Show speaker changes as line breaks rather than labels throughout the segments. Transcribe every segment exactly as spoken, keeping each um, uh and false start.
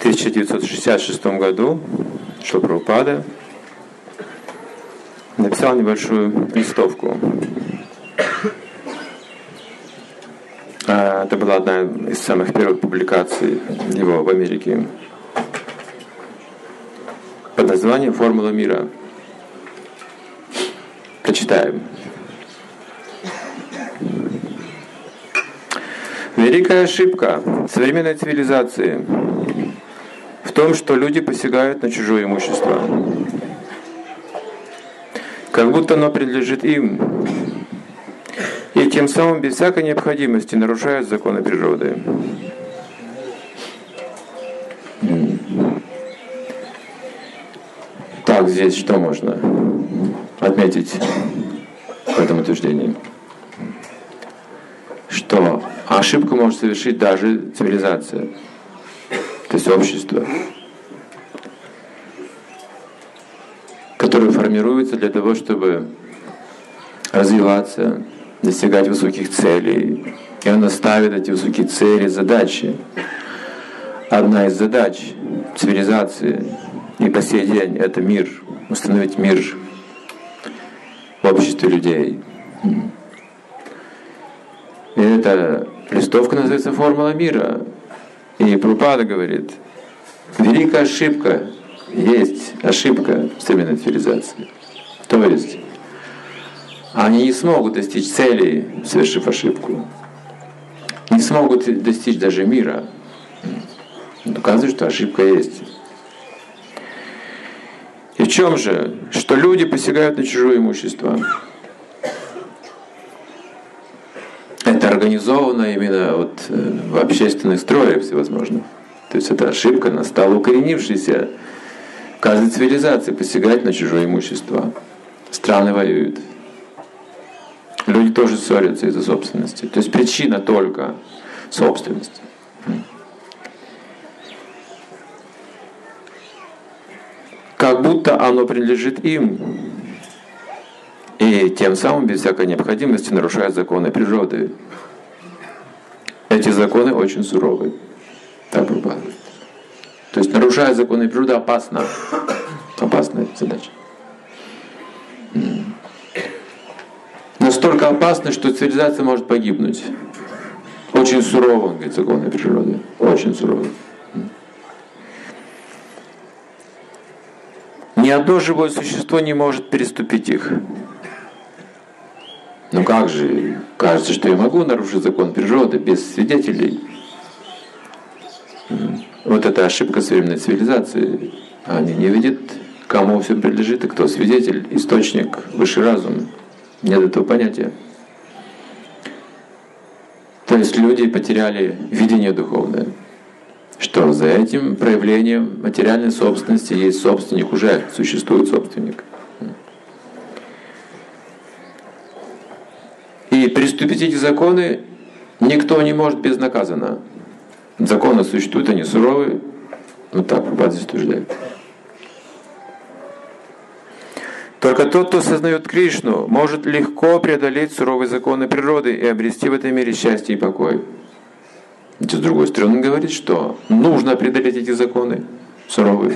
тысяча девятьсот шестьдесят шестом году Шрила Прабхупада написал небольшую листовку. Это была одна из самых первых публикаций его в Америке под названием «Формула мира». Прочитаем. Великая ошибка современной цивилизации в том, что люди посягают на чужое имущество, как будто оно принадлежит им, и тем самым без всякой необходимости нарушают законы природы. Так, здесь что можно отметить в этом утверждении? Что ошибку может совершить даже цивилизация, то есть общество, которое формируется для того, чтобы развиваться, достигать высоких целей. И оно ставит эти высокие цели, задачи. Одна из задач цивилизации и по сей день — это мир, установить мир в обществе людей. И эта листовка называется «Формула мира». И Прабхупада говорит, великая ошибка есть ошибка в современной цивилизации. То есть они не смогут достичь целей, совершив ошибку. Не смогут достичь даже мира. Доказывает, что ошибка есть. И в чем же? Что люди посягают на чужое имущество. Это организовано именно вот в общественных строях всевозможных. То есть эта ошибка, она стала укоренившейся в каждой цивилизации, посягать на чужое имущество. Страны воюют. Люди тоже ссорятся из-за собственности. То есть причина только собственность. Как будто оно принадлежит им. И тем самым без всякой необходимости нарушают законы природы. Эти законы очень суровы. Так Прабхупада говорит. То есть нарушая законы природы опасно. Опасная задача. Настолько опасно, что цивилизация может погибнуть. Очень сурово, он говорит, законы природы. Очень сурово. Ни одно живое существо не может переступить их. Ну как же? Кажется, что я могу нарушить закон природы без свидетелей. Вот это ошибка современной цивилизации. Они не видят, кому все принадлежит и кто свидетель, источник, высший разум. Нет этого понятия. То есть люди потеряли видение духовное, что за этим проявлением материальной собственности есть собственник, уже существует собственник. И приступить эти законы никто не может безнаказанно. Законы существуют, они суровые. Вот так Прабхупада здесь утверждает. Только тот, кто сознает Кришну, может легко преодолеть суровые законы природы и обрести в этом мире счастье и покой. С другой стороны, он говорит, что нужно преодолеть эти законы суровые.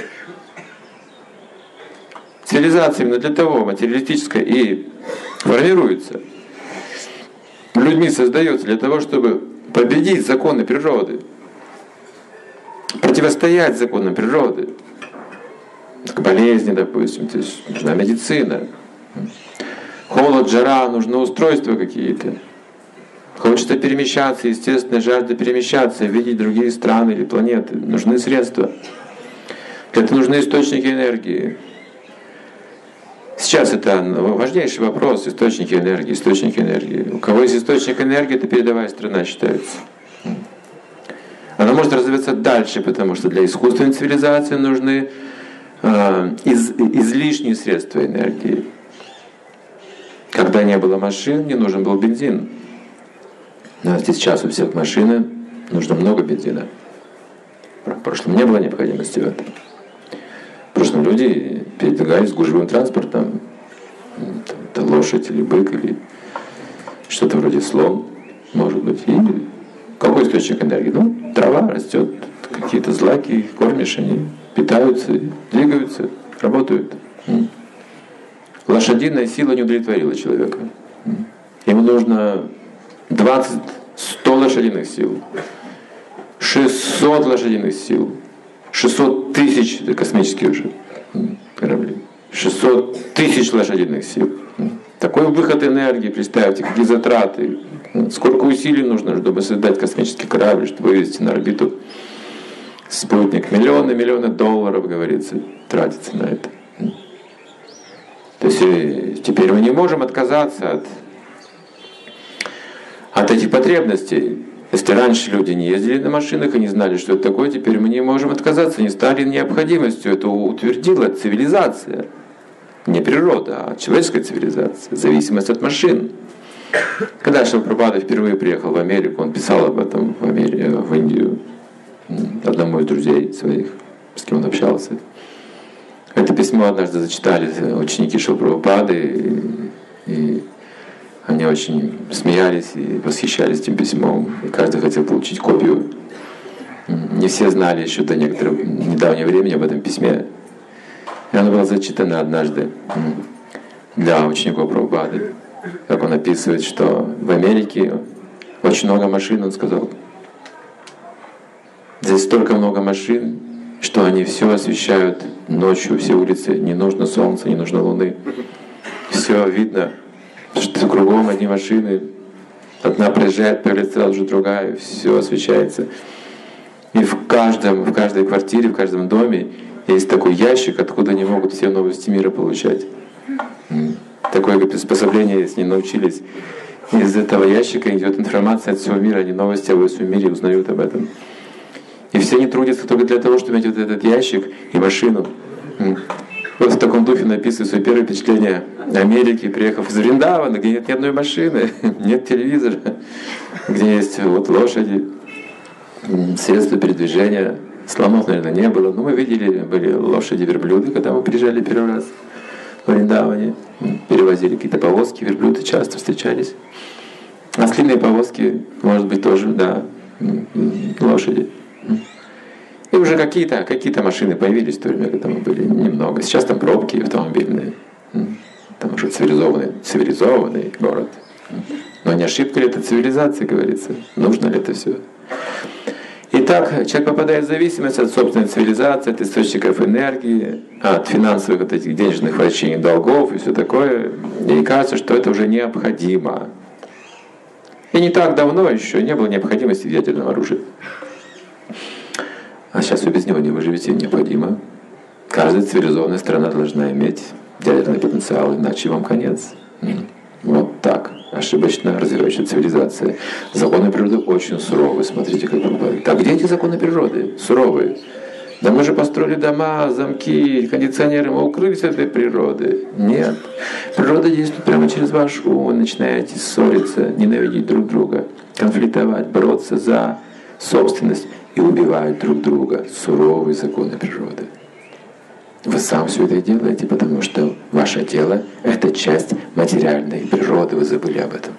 Цивилизация именно для того, материалистическая, и формируется. Людьми создается для того, чтобы победить законы природы, противостоять законам природы. К болезни, допустим, то есть нужна медицина. Холод, жара, нужны устройства какие-то. Хочется перемещаться, естественно, жажда перемещаться, видеть другие страны или планеты. Нужны средства. Для этого нужны источники энергии. Сейчас это важнейший вопрос, источники энергии, источники энергии. У кого есть источник энергии, это передовая страна считается. Она может развиваться дальше, потому что для искусственной цивилизации нужны Из, излишние средства энергии. Когда не было машин, не нужен был бензин. Но сейчас у всех машины нужно много бензина. В прошлом не было необходимости в этом. В прошлом люди передвигались гужевым транспортом. Это лошадь или бык, или что-то вроде слон, может быть. И какой источник энергии? Ну, трава растет, какие-то злаки, кормишь, они питаются, двигаются, работают. Лошадиная сила не удовлетворила человека. Ему нужно двадцать, сто лошадиных сил, шестьсот лошадиных сил, шестьсот тысяч, это космические уже корабли, шестьсот тысяч лошадиных сил. Такой выход энергии, представьте, какие затраты, сколько усилий нужно, чтобы создать космический корабль, чтобы вывести на орбиту спутник. Миллионы, миллионы долларов, говорится, тратится на это. То есть теперь мы не можем отказаться от, от этих потребностей. Если раньше люди не ездили на машинах и не знали, что это такое, теперь мы не можем отказаться, не стали необходимостью. Это утвердила цивилизация. Не природа, а человеческая цивилизация, зависимость от машин. Когда Шрила Прабхупада впервые приехал в Америку, он писал об этом в, Америке, в Индию одному из друзей своих, с кем он общался. Это письмо однажды зачитали ученики Шрилы Прабхупады, и, и они очень смеялись и восхищались этим письмом, и каждый хотел получить копию. Не все знали еще до некоторого недавнего времени об этом письме. И оно было зачитано однажды для учеников Прабхупады. Как он описывает, что в Америке очень много машин, он сказал. Здесь столько много машин, что они все освещают ночью, все улицы. Не нужно солнца, не нужно луны. Все видно, что кругом одни машины. Одна проезжает, появляется сразу же другая, все освещается. И в каждом, в каждой квартире, в каждом доме есть такой ящик, откуда они могут все новости мира получать. Такое приспособление, если не научились, из этого ящика идет информация от всего мира, они новости о всем мире узнают об этом. И все они трудятся только для того, чтобы иметь вот этот ящик и машину. Вот в таком духе написывают свои первые впечатления Америки, приехав из Вриндавана, где нет ни одной машины, нет телевизора, где есть вот лошади, средства передвижения. Слонов, наверное, не было, но мы видели, были лошади, верблюды, когда мы приезжали первый раз в Вриндаване, перевозили какие-то повозки, верблюды часто встречались. А длинные повозки, может быть, тоже, да, лошади. И уже какие-то какие-то машины появились в то время, когда мы были, немного. Сейчас там пробки автомобильные, там уже цивилизованный, цивилизованный город. Но не ошибка ли это цивилизации, говорится? Нужно ли это все? Итак, человек попадает в зависимость от собственной цивилизации, от источников энергии, от финансовых вот этих денежных вращений, долгов и все такое. И кажется, что это уже необходимо. И не так давно еще не было необходимости в ядерном оружии. А сейчас вы без него не выживете, необходимо. Каждая цивилизованная страна должна иметь ядерный потенциал, иначе вам конец. Вот так. Ошибочно развивающая цивилизация. Законы природы очень суровые. Смотрите, как он говорит. А где эти законы природы? Суровые. Да мы же построили дома, замки, кондиционеры, мы укрылись от этой природы. Нет. Природа действует прямо через ваш ум. Вы начинаете ссориться, ненавидеть друг друга, конфликтовать, бороться за собственность и убивать друг друга. Суровые законы природы. Вы сам все это делаете, потому что ваше тело — это часть материальной природы, вы забыли об этом.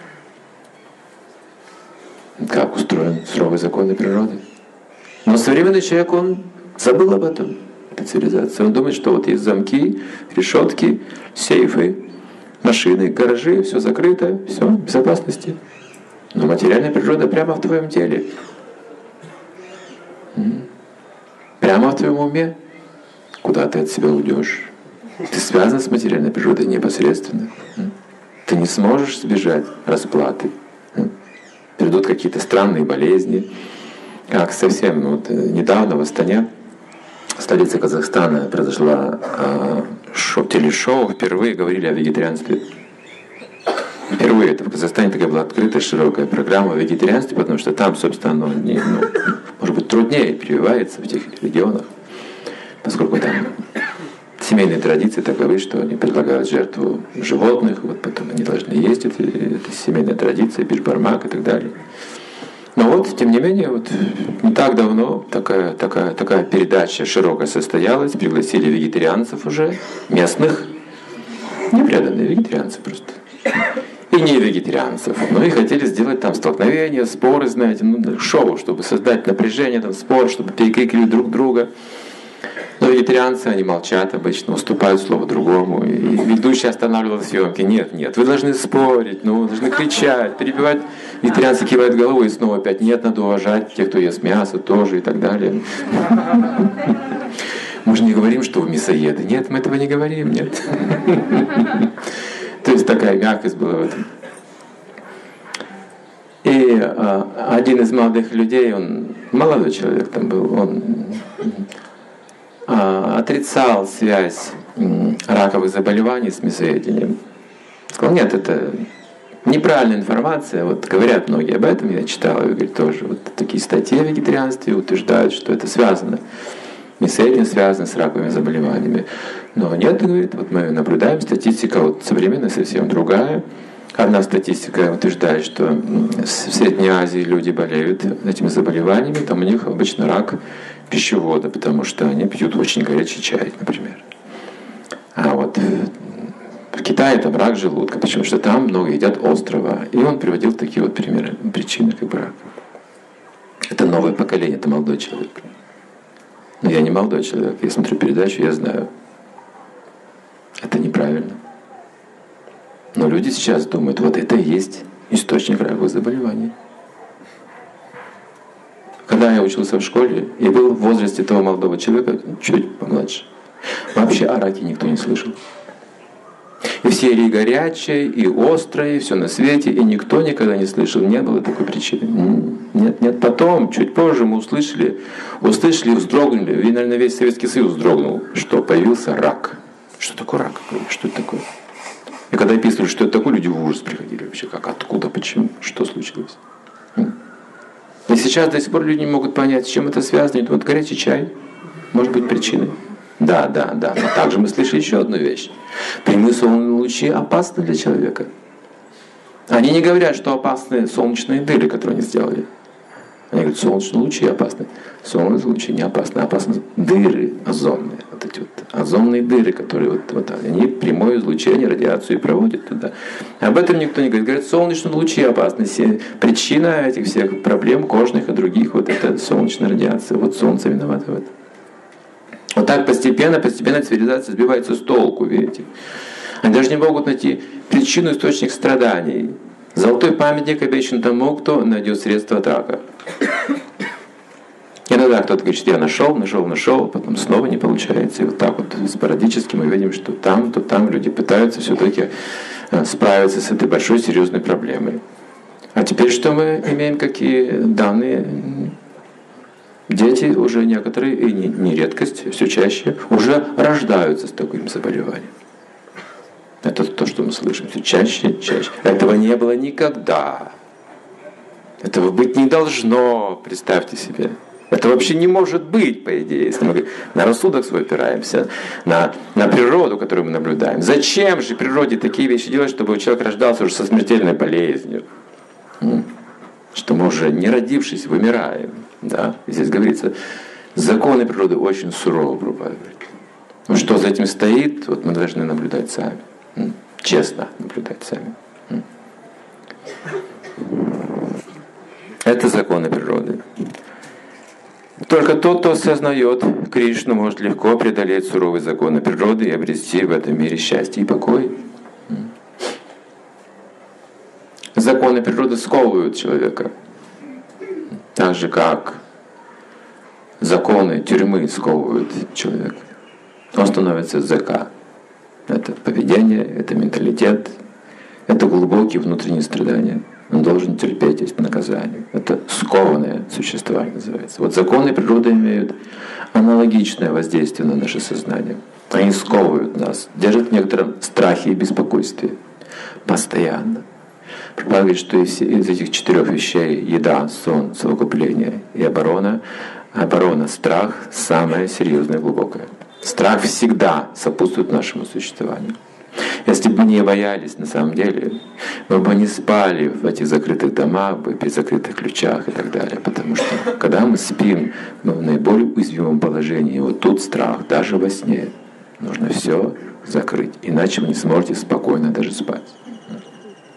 Как устроен суровый закон природы? Но современный человек, он забыл об этом, этой цивилизации. Он думает, что вот есть замки, решетки, сейфы, машины, гаражи, все закрыто, все в безопасности. Но материальная природа прямо в твоем теле. Прямо в твоем уме. Куда ты от себя уйдешь? Ты связан с материальной природой непосредственно. Ты не сможешь сбежать расплаты. Придут какие-то странные болезни. Как совсем ну, вот, недавно в Астане, столице Казахстана, произошло э, шоу, телешоу, впервые говорили о вегетарианстве. Впервые это в Казахстане такая была открытая, широкая программа о вегетарианстве, потому что там, собственно, оно не, ну, может быть труднее прививается в тех регионах, поскольку там семейные традиции таковы, что они предлагают жертву животных, вот потом они должны есть, это, это семейная традиция, бишбармак и так далее. Но вот, тем не менее, вот не так давно такая, такая, такая передача широкая состоялась, пригласили вегетарианцев уже, местных, непреданные вегетарианцы просто. и не вегетарианцев. Ну и хотели сделать там столкновения, споры, знаете, ну, шоу, чтобы создать напряжение, там, спор, чтобы перекрикивали друг друга. Но вегетарианцы, они молчат обычно, уступают слово другому. И ведущий останавливал съемки. Нет, нет, вы должны спорить, ну, должны кричать, перебивать. Вегетарианцы кивают головой и снова опять нет, надо уважать тех, кто ест мясо тоже и так далее. Мы же не говорим, что вы мясоеды. Нет, мы этого не говорим, нет. То есть такая мягкость была в этом. И а, один из молодых людей, он молодой человек там был, он а, отрицал связь м, раковых заболеваний с мясоедением. Сказал, нет, это неправильная информация. Вот говорят многие об этом, я читал, и говорит, тоже вот такие статьи о вегетарианстве утверждают, что это связано. Мясоедение связано с раковыми заболеваниями. Но нет, говорит, вот мы наблюдаем, статистика вот современная совсем другая. Одна статистика утверждает, что в Средней Азии люди болеют этими заболеваниями, там у них обычно рак пищевода, потому что они пьют очень горячий чай, например. А вот в Китае там рак желудка, потому что там много едят острого. И он приводил такие вот примеры, причины как бы рака. Это новое поколение, это молодой человек. Но я не молодой человек, я смотрю передачу, я знаю. Это неправильно. Но люди сейчас думают, вот это и есть источник раковых заболеваний. Когда я учился в школе и был в возрасте того молодого человека, чуть помладше, вообще о раке никто не слышал. И все и горячее, и острое, и все на свете, и никто никогда не слышал, не было такой причины. Нет, нет, потом, чуть позже мы услышали, услышали и вздрогнули, и, наверное, весь Советский Союз вздрогнул, что появился рак. Что такое рак? Что это такое? И когда описывали, что это такое, люди в ужас приходили вообще. Как, откуда, почему, что случилось? И сейчас до сих пор люди не могут понять, с чем это связано. И вот горячий чай может быть причиной. Да, да, да. Но также мы слышали еще одну вещь. Прямые солнечные лучи опасны для человека. Они не говорят, что опасны солнечные дыры, которые они сделали. Они говорят, солнечные лучи опасны. Солнечные лучи не опасны, опасны дыры озонные. Вот эти вот озонные дыры, которые вот, вот они прямое излучение, радиацию и проводят туда. Об этом никто не говорит. Говорят, солнечные лучи опасны. Причина этих всех проблем кожных и других, вот это солнечная радиация. Вот солнце виновато в этом. Вот так постепенно, постепенно цивилизация сбивается с толку, видите. Они даже не могут найти причину, источник страданий. Золотой памятник обещан тому, кто найдет средства от рака. Иногда кто-то говорит, что я нашел, нашел, нашел, потом снова не получается. И вот так вот спорадически мы видим, что там, то там люди пытаются все-таки справиться с этой большой серьезной проблемой. А теперь что мы имеем, какие данные? Дети уже некоторые, и не, не редкость, все чаще, уже рождаются с таким заболеванием. Это то, что мы слышим, все чаще и чаще. Этого не было никогда. Этого быть не должно, представьте себе. Это вообще не может быть, по идее, если мы на рассудок свой опираемся, на, на природу, которую мы наблюдаем. Зачем же природе такие вещи делать, чтобы человек рождался уже со смертельной болезнью? Что мы уже, не родившись, вымираем. Да? И здесь говорится, законы природы очень суровы, Прабхупада говорит. Ну что за этим стоит, вот мы должны наблюдать сами. Честно наблюдать сами. Это законы природы. Только тот, кто осознает Кришну, может легко преодолеть суровые законы природы и обрести в этом мире счастье и покой. Законы природы сковывают человека. Так же, как законы тюрьмы сковывают человека. Он становится ЗК. Это поведение, это менталитет, это глубокие внутренние страдания. Он должен терпеть эти наказания. Это скованное существование называется. Вот законы природы имеют аналогичное воздействие на наше сознание. Они сковывают нас, держат в некотором страхе и беспокойстве. Постоянно. Прабхупада говорит, что из, из этих четырех вещей — еда, сон, совокупление и оборона — оборона, страх — самое серьезное и глубокое. Страх всегда сопутствует нашему существованию. Если бы не боялись на самом деле, мы бы не спали в этих закрытых домах, бы при закрытых ключах и так далее. Потому что когда мы спим, мы в наиболее уязвимом положении. И вот тут страх, даже во сне. Нужно все закрыть, иначе вы не сможете спокойно даже спать.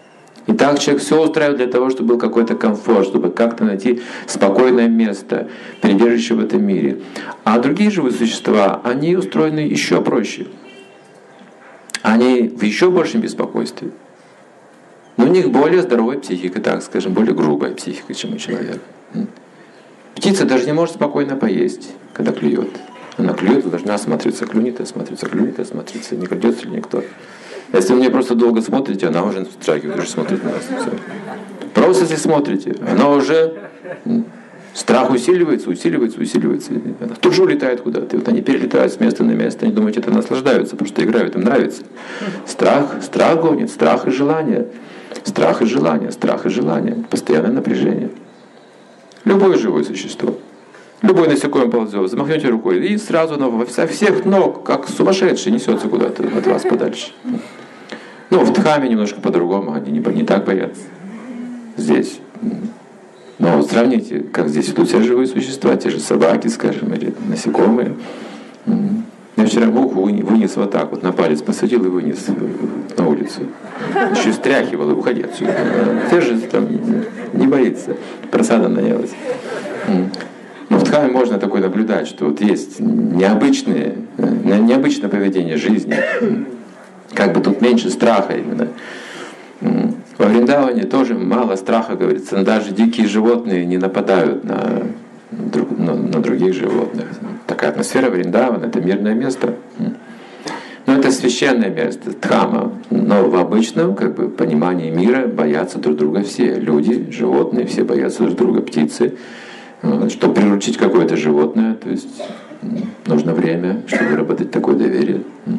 И так человек все устраивает для того, чтобы был какой-то комфорт, чтобы как-то найти спокойное место, прибежище в этом мире. А другие живые существа, они устроены еще проще. Они в еще большем беспокойстве. Но у них более здоровая психика, так скажем, более грубая психика, чем у человека. Птица даже не может спокойно поесть, когда клюет. Она клюет, должна осмотреться, клюнет, осмотреться, клюнет, осмотреться, не крадется ли никто. Если вы мне просто долго смотрите, она уже вздрагивает, уже смотрит на вас. Все. Просто если смотрите, она уже страх усиливается, усиливается, усиливается. Она тут же улетает куда-то. И вот они перелетают с места на место, они думают, это наслаждаются, потому что играют, им нравится. Страх, страх гонит, страх и желание. Страх и желание, страх и желание. Постоянное напряжение. Любое живое существо. Любой насекомый ползет, замахнете рукой, и сразу оно во всех ног, как сумасшедший, несется куда-то от вас подальше. Ну, в Дхаме немножко по-другому, они не, не так боятся. Здесь. Но вот сравните, как здесь идут все живые существа, те же собаки, скажем, или насекомые. Я вчера муху вынес вот так вот, на палец посадил и вынес на улицу. Еще стряхивал и уходи отсюда. Те же там не боится, просада наелась. Но в Дхаме можно такое наблюдать, что вот есть необычные, необычное поведение жизни. Как бы тут меньше страха именно. Во Вриндаване тоже мало страха, говорится. Даже дикие животные не нападают на, на, на других животных. Такая атмосфера Вриндавана — это мирное место. Но это священное место, Дхама. Но в обычном как бы, понимании мира боятся друг друга все. Люди, животные, все боятся друг друга, птицы. Чтобы приручить какое-то животное, то есть нужно время, чтобы выработать такое доверие.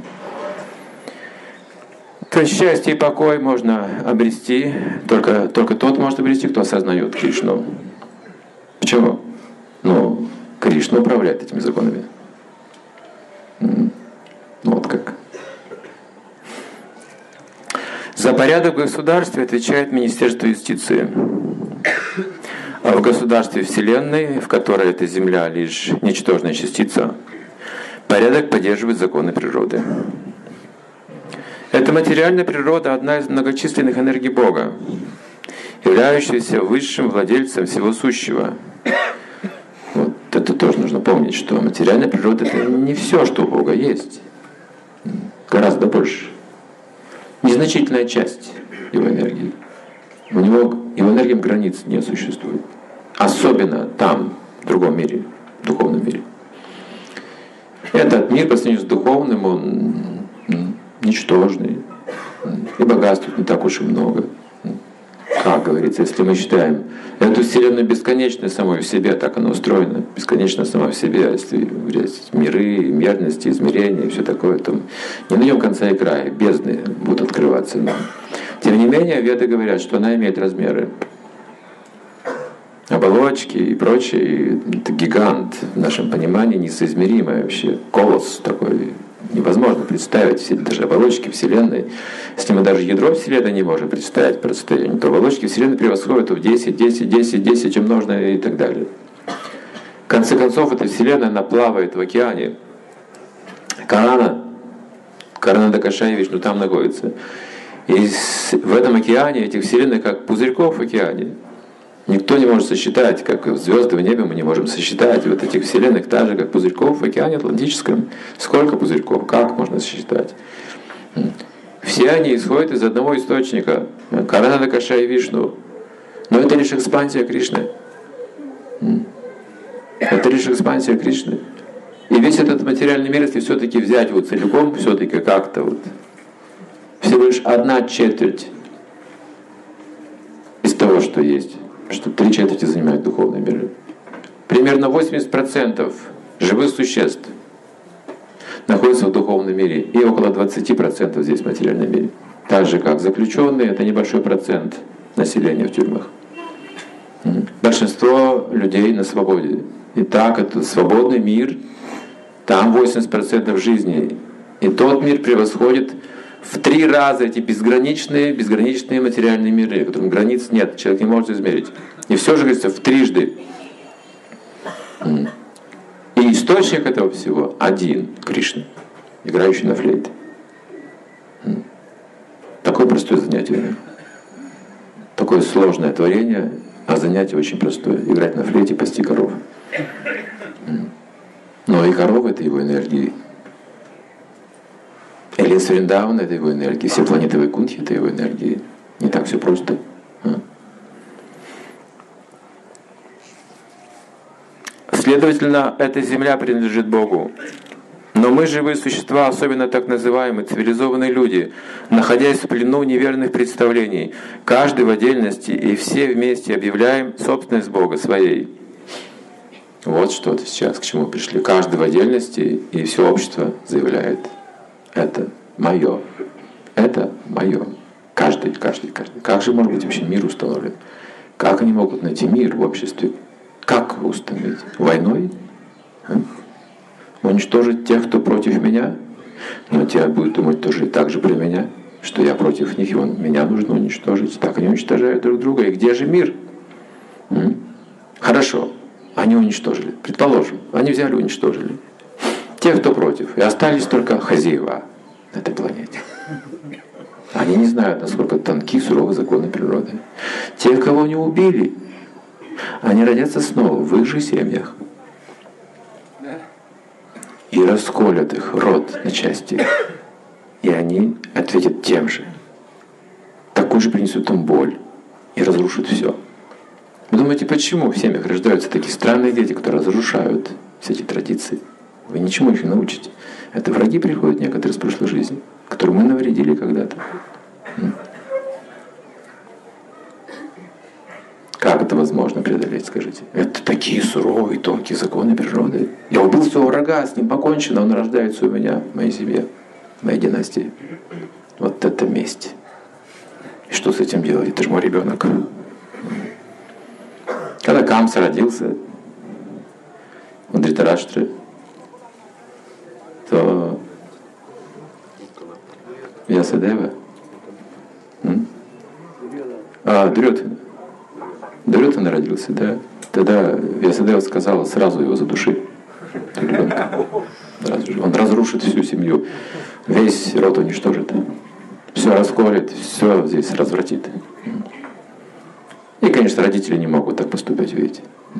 То есть счастье и покой можно обрести, только, только тот может обрести, кто осознает Кришну. Почему? Ну, Кришна управляет этими законами. Вот как. За порядок в государстве отвечает Министерство юстиции. А в государстве Вселенной, в которой эта Земля лишь ничтожная частица, порядок поддерживает законы природы. Эта материальная природа — одна из многочисленных энергий Бога, являющаяся высшим владельцем всего сущего. Вот это тоже нужно помнить, что материальная природа — это не все, что у Бога есть. Гораздо больше. Незначительная часть его энергии. У него, его энергиям границ не существует. Особенно там, в другом мире, в духовном мире. Этот мир по сравнению с духовным, он ничтожный. И богатств не так уж и много. Как говорится, если мы считаем эту Вселенную бесконечной самой в себе, так она устроена, бесконечно сама в себе, если есть миры, мерности, измерения и все такое, то не найдем конца и края, бездны будут открываться нам. Тем не менее, веды говорят, что она имеет размеры. Оболочки и прочее, это гигант в нашем понимании, несоизмеримый вообще, колосс такой. Невозможно представить все даже оболочки Вселенной. Если мы даже ядро Вселенной не можем представить просто, то оболочки Вселенной превосходят в десять, десять, десять, десять умноженное и так далее. В конце концов, эта Вселенная, она плавает в океане. Карана, Карана Дакаша и Вишну там находится. И в этом океане, этих Вселенных, как пузырьков в океане. Никто не может сосчитать, как звезды в небе мы не можем сосчитать. Вот этих вселенных так же, как пузырьков в океане Атлантическом. Сколько пузырьков? Как можно сосчитать? Все они исходят из одного источника. Карана Дакаша и Вишну. Но это лишь экспансия Кришны. Это лишь экспансия Кришны. И весь этот материальный мир, если все-таки взять его целиком, все-таки как-то вот, всего лишь одна четверть из того, что есть. Что три четверти занимают духовные миры. Примерно восемьдесят процентов живых существ находятся в духовном мире, и около двадцать процентов здесь в материальном мире. Так же, как заключенные, это небольшой процент населения в тюрьмах. Большинство людей на свободе. Итак, это свободный мир, там восемьдесят процентов жизни. И тот мир превосходит в три раза эти безграничные, безграничные материальные миры, в которых границ нет, человек не может измерить. И все же, говорится, в трижды. И источник этого всего один, Кришна, играющий на флейте. Такое простое занятие. такое сложное творение, а занятие очень простое. Играть на флейте, пасти коров. Но и коровы — это его энергии. И лес Вриндавана — это его энергии. Все планеты Вайкунтхи — это его энергии. Не так все просто. Следовательно, эта земля принадлежит Богу. Но мы, живые существа, особенно так называемые цивилизованные люди, находясь в плену неверных представлений, каждый в отдельности и все вместе объявляем собственность Бога своей. Вот что сейчас, к чему пришли. Каждый в отдельности и все общество заявляет: это мое, это мое. Каждый, каждый, каждый. Как же может быть вообще мир установлен? Как они могут найти мир в обществе? Как установить? Войной? А? Уничтожить тех, кто против меня? Но те будут думать тоже и так же про меня, что я против них, и он, меня нужно уничтожить. Так они уничтожают друг друга. И где же мир? М? Хорошо, они уничтожили. Предположим, они взяли и уничтожили. Те, кто против. И остались только хозяева на этой планете. Они не знают, насколько тонки суровые законы природы. Те, кого они убили, они родятся снова в их же семьях. И расколят их род на части. И они ответят тем же. Такую же принесут им боль. И разрушат все. Вы думаете, почему в семьях рождаются такие странные дети, которые разрушают все эти традиции? Вы ничему их не научите. Это враги приходят некоторые из прошлой жизни, которые мы навредили когда-то. Как это возможно преодолеть, скажите? Это такие суровые, тонкие законы природы. Я убил своего врага, с ним покончено, он рождается у меня, в моей семье, в моей династии. Вот это месть. И что с этим делать? Это же мой ребенок. Когда Камса родился у Дритараштры, то Вьясадева, а, Дурьодхана. Дурьодхана родился, да. Тогда Вьясадева сказала: сразу его задуши. Ребенка. Он разрушит всю семью, весь род уничтожит, все расколет, все здесь развратит. И, конечно, родители не могут так поступать, видите.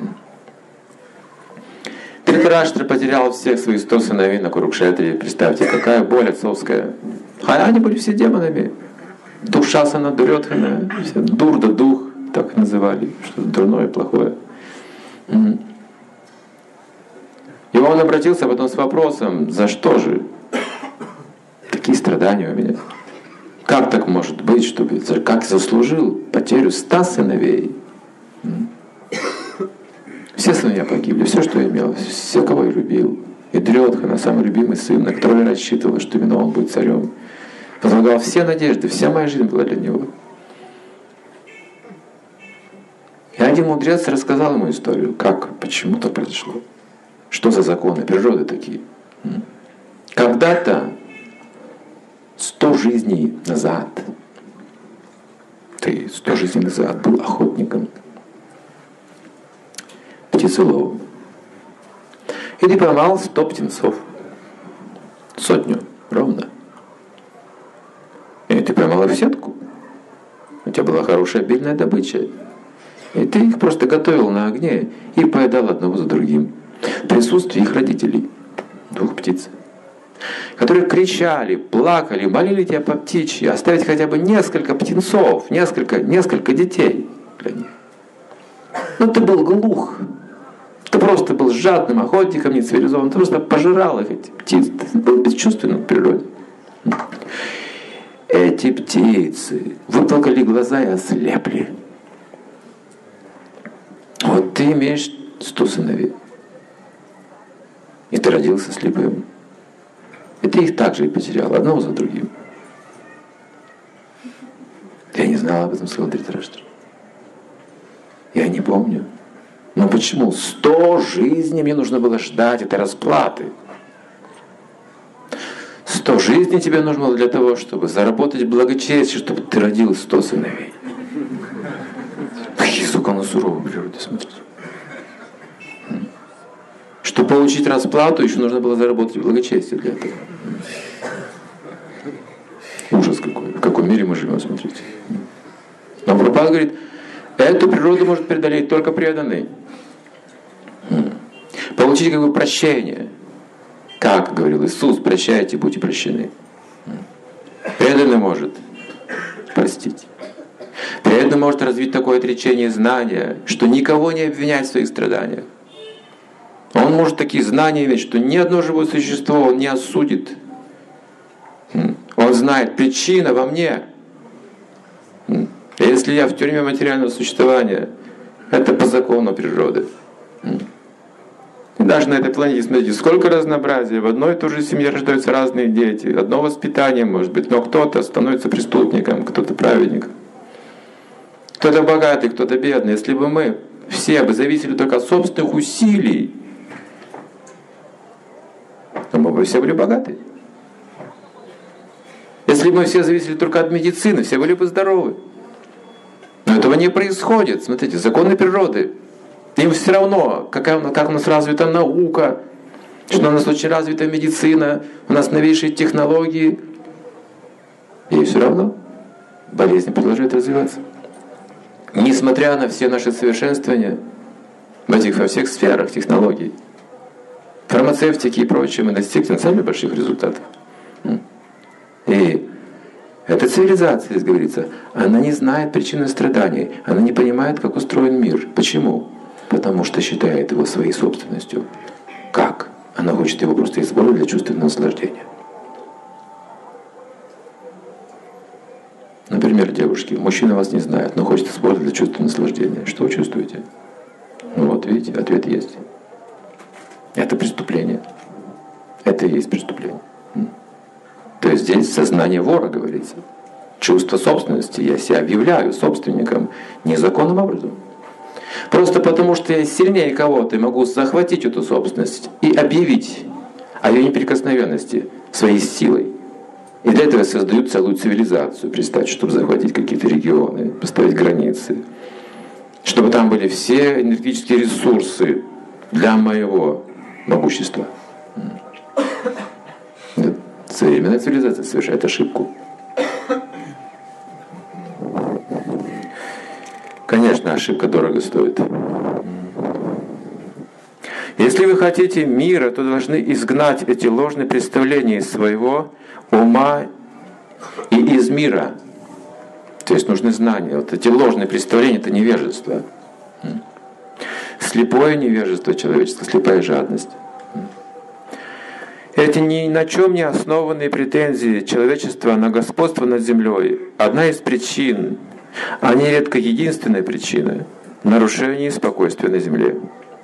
Дритараштра потерял всех своих сто сыновей на Курукшетре. Представьте, какая боль отцовская. А они были все демонами. Душасана, Дурьодхана, дур да дух, так их называли, что-то дурное, плохое. И он обратился потом с вопросом: за что же такие страдания у меня? Как так может быть, чтобы, как заслужил потерю ста сыновей? Все сыновья погибли, все, что я имел, все, кого я любил. И Дурьодхана, самый любимый сын, на которого я рассчитывал, что именно он будет царем, возлагал все надежды, вся моя жизнь была для него. И один мудрец рассказал ему историю, как, почему так произошло, что за законы природы такие. Когда-то, сто жизней назад, ты сто жизней назад был охотником, птицеловом, и ты поймал сто птенцов, сотню ровно. И ты поймал их в сетку. У тебя была хорошая обильная добыча. И ты их просто готовил на огне и поедал одного за другим. В присутствии их родителей, двух птиц, которые кричали, плакали, молили тебя по птичьи оставить хотя бы несколько птенцов, несколько, несколько детей для них. Но ты был глух. Ты просто был жадным охотником, не цивилизованным. Ты просто пожирал их, эти птицы. Ты был бесчувственным в природе. Эти птицы выплакали глаза и ослепли. Вот ты имеешь сто сыновей. И ты родился слепым. И ты их также и потерял, одного за другим. Я не знал об этом, сказал Дритараштра. Я не помню. Но почему? Сто жизней мне нужно было ждать этой расплаты. Сто жизней тебе нужно было для того, чтобы заработать благочестие, чтобы ты родил сто сыновей. Какие законы суровой природы, смотрите. Чтобы получить расплату, еще нужно было заработать благочестие для этого. Ужас какой. В каком мире мы живем, смотрите. Но Прабхупада говорит, эту природу может преодолеть только преданный. Получить как бы прощение. Как говорил Иисус, прощайте, будьте прощены. Преданный может простить. Преданный может развить такое отречение знания, что никого не обвинять в своих страданиях. Он может такие знания иметь, что ни одно живое существо он не осудит. Он знает, причина во мне. Если я в тюрьме материального существования, это по закону природы. И даже на этой планете, смотрите, сколько разнообразия. В одной и той же семье рождаются разные дети. Одно воспитание может быть, но кто-то становится преступником, кто-то праведником. Кто-то богатый, кто-то бедный. Если бы мы все бы зависели только от собственных усилий, то мы бы все были богаты. Если бы мы все зависели только от медицины, все были бы здоровы. Но этого не происходит. Смотрите, законы природы. Им все равно, какая, как у нас развита наука, что у нас очень развита медицина, у нас новейшие технологии. И все равно болезни продолжают развиваться. Несмотря на все наши совершенствования в этих, во всех сферах технологий, фармацевтики и прочее, мы достигли самых больших результатов. И эта цивилизация, здесь говорится, она не знает причины страданий, она не понимает, как устроен мир. Почему? Потому что считает его своей собственностью. Как? Она хочет его просто использовать для чувственного наслаждения. Например, девушки, мужчина вас не знает, но хочет использовать для чувственного наслаждения. Что вы чувствуете? Ну вот, видите, ответ есть. Это преступление. Это и есть преступление. То есть здесь сознание вора, говорится. Чувство собственности. Я себя объявляю собственником незаконным образом. Просто потому, что я сильнее кого-то и могу захватить эту собственность и объявить о ее неприкосновенности своей силой. И для этого создают целую цивилизацию, представьте, чтобы захватить какие-то регионы, поставить границы, чтобы там были все энергетические ресурсы для моего могущества. Современная цивилизация совершает ошибку. Конечно, ошибка дорого стоит. Если вы хотите мира, то должны изгнать эти ложные представления из своего ума и из мира. То есть нужны знания. Вот эти ложные представления — это невежество. Слепое невежество человеческое, слепая жадность. Эти ни на чем не основанные претензии человечества на господство над землей — одна из причин, а нередко единственная причина нарушения спокойствия на земле.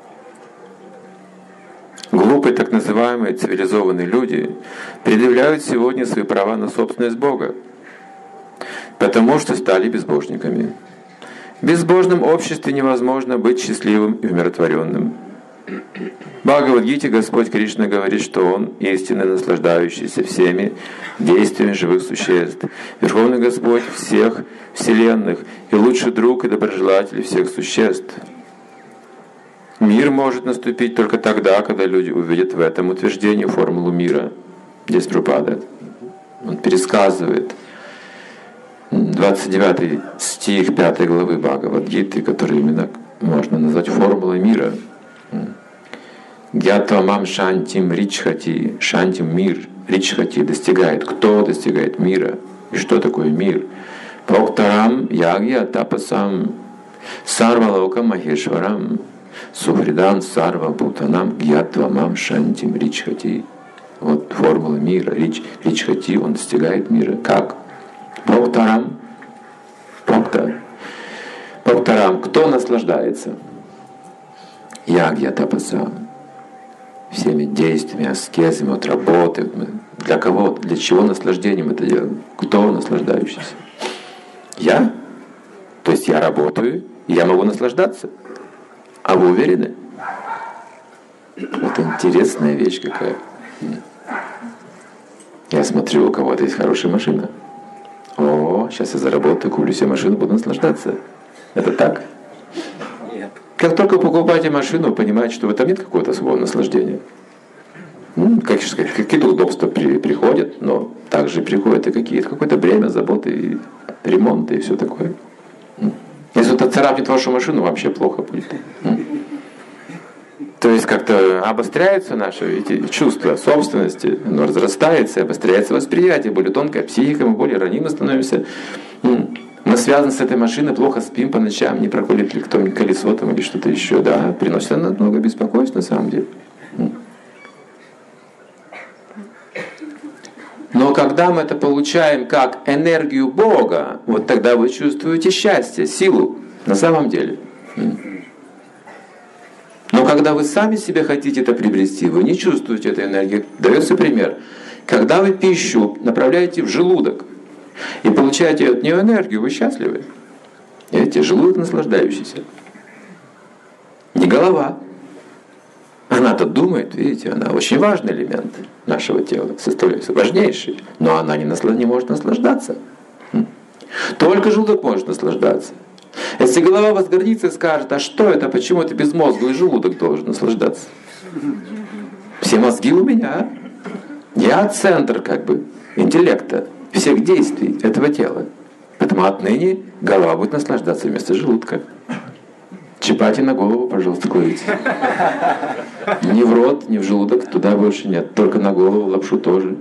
Глупые так называемые цивилизованные люди предъявляют сегодня свои права на собственность Бога, потому что стали безбожниками. В безбожном обществе невозможно быть счастливым и умиротворенным. В Бхагавад-гите Господь Кришна говорит, что Он истинно наслаждающийся всеми действиями живых существ, Верховный Господь всех вселенных и лучший друг и доброжелатель всех существ. Мир может наступить только тогда, когда люди увидят в этом утверждении формулу мира. Здесь Прабхупада, он пересказывает двадцать девятый стих пятой главы Бхагавад-гиты, который именно можно назвать формулой мира. Гьятвамам шантим ричхати, шантим мир, ричхати достигает. Кто достигает мира? И что такое мир? Бхоктарам ягья тапасам сарвалока махешварам сухридан сарва бхутанам гьятвамам шантим ричхати. Вот формула мира. Рич, ричхати, он достигает мира. Как? Бхоктарам. Бхокта. Бхоктарам. Кто наслаждается? Ягья тапасам. Всеми действиями, аскезами, от работы. Для кого, для чего наслаждением это делаем? Кто наслаждающийся? Я? То есть я работаю, и я могу наслаждаться. А вы уверены? Вот интересная вещь какая. Я смотрю, у кого-то есть хорошая машина. О, сейчас я заработаю, куплю себе машину, буду наслаждаться. Это так? Как только покупаете машину, понимаете, что в этом нет какого-то особого наслаждения. Ну, как сказать, какие-то удобства при, приходят, но также приходят и какие-то какое-то бремя, заботы, и ремонты и все такое. Если кто-то царапнет вашу машину, вообще плохо будет. То есть как-то обостряются наши эти чувства собственности, оно разрастается, обостряется восприятие, более тонкая психика, мы более ранимы становимся. Мы связаны с этой машиной, плохо спим по ночам, не проходит ли кто-нибудь колесо там или что-то еще. Да, приносит она много беспокойств на самом деле. Но когда мы это получаем как энергию Бога, вот тогда вы чувствуете счастье, силу на самом деле. Но когда вы сами себе хотите это приобрести, вы не чувствуете этой энергии. Дается пример. Когда вы пищу направляете в желудок и получаете от нее энергию, вы счастливы. Видите, желудок наслаждающийся. Не голова. Она-то думает, видите, она очень важный элемент нашего тела, составляющий, важнейший, но она не, наслаж... не может наслаждаться. Только желудок может наслаждаться. Если голова возгордится и скажет, а что это, почему это безмозглый желудок должен наслаждаться? Все мозги у меня. Я центр как бы интеллекта, всех действий этого тела. Поэтому отныне голова будет наслаждаться вместо желудка. Чапати на голову, пожалуйста, кладите. Ни в рот, ни в желудок, туда больше нет. Только на голову, лапшу тоже.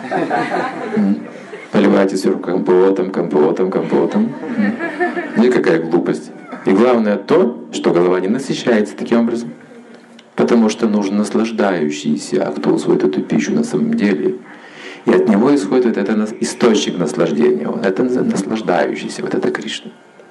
Поливайте сверху компотом, компотом, компотом. И какая глупость. И главное то, что голова не насыщается таким образом. Потому что нужен наслаждающийся, а кто усвоит эту пищу на самом деле. И от него исходит вот это источник наслаждения. Это наслаждающийся, вот это Кришна.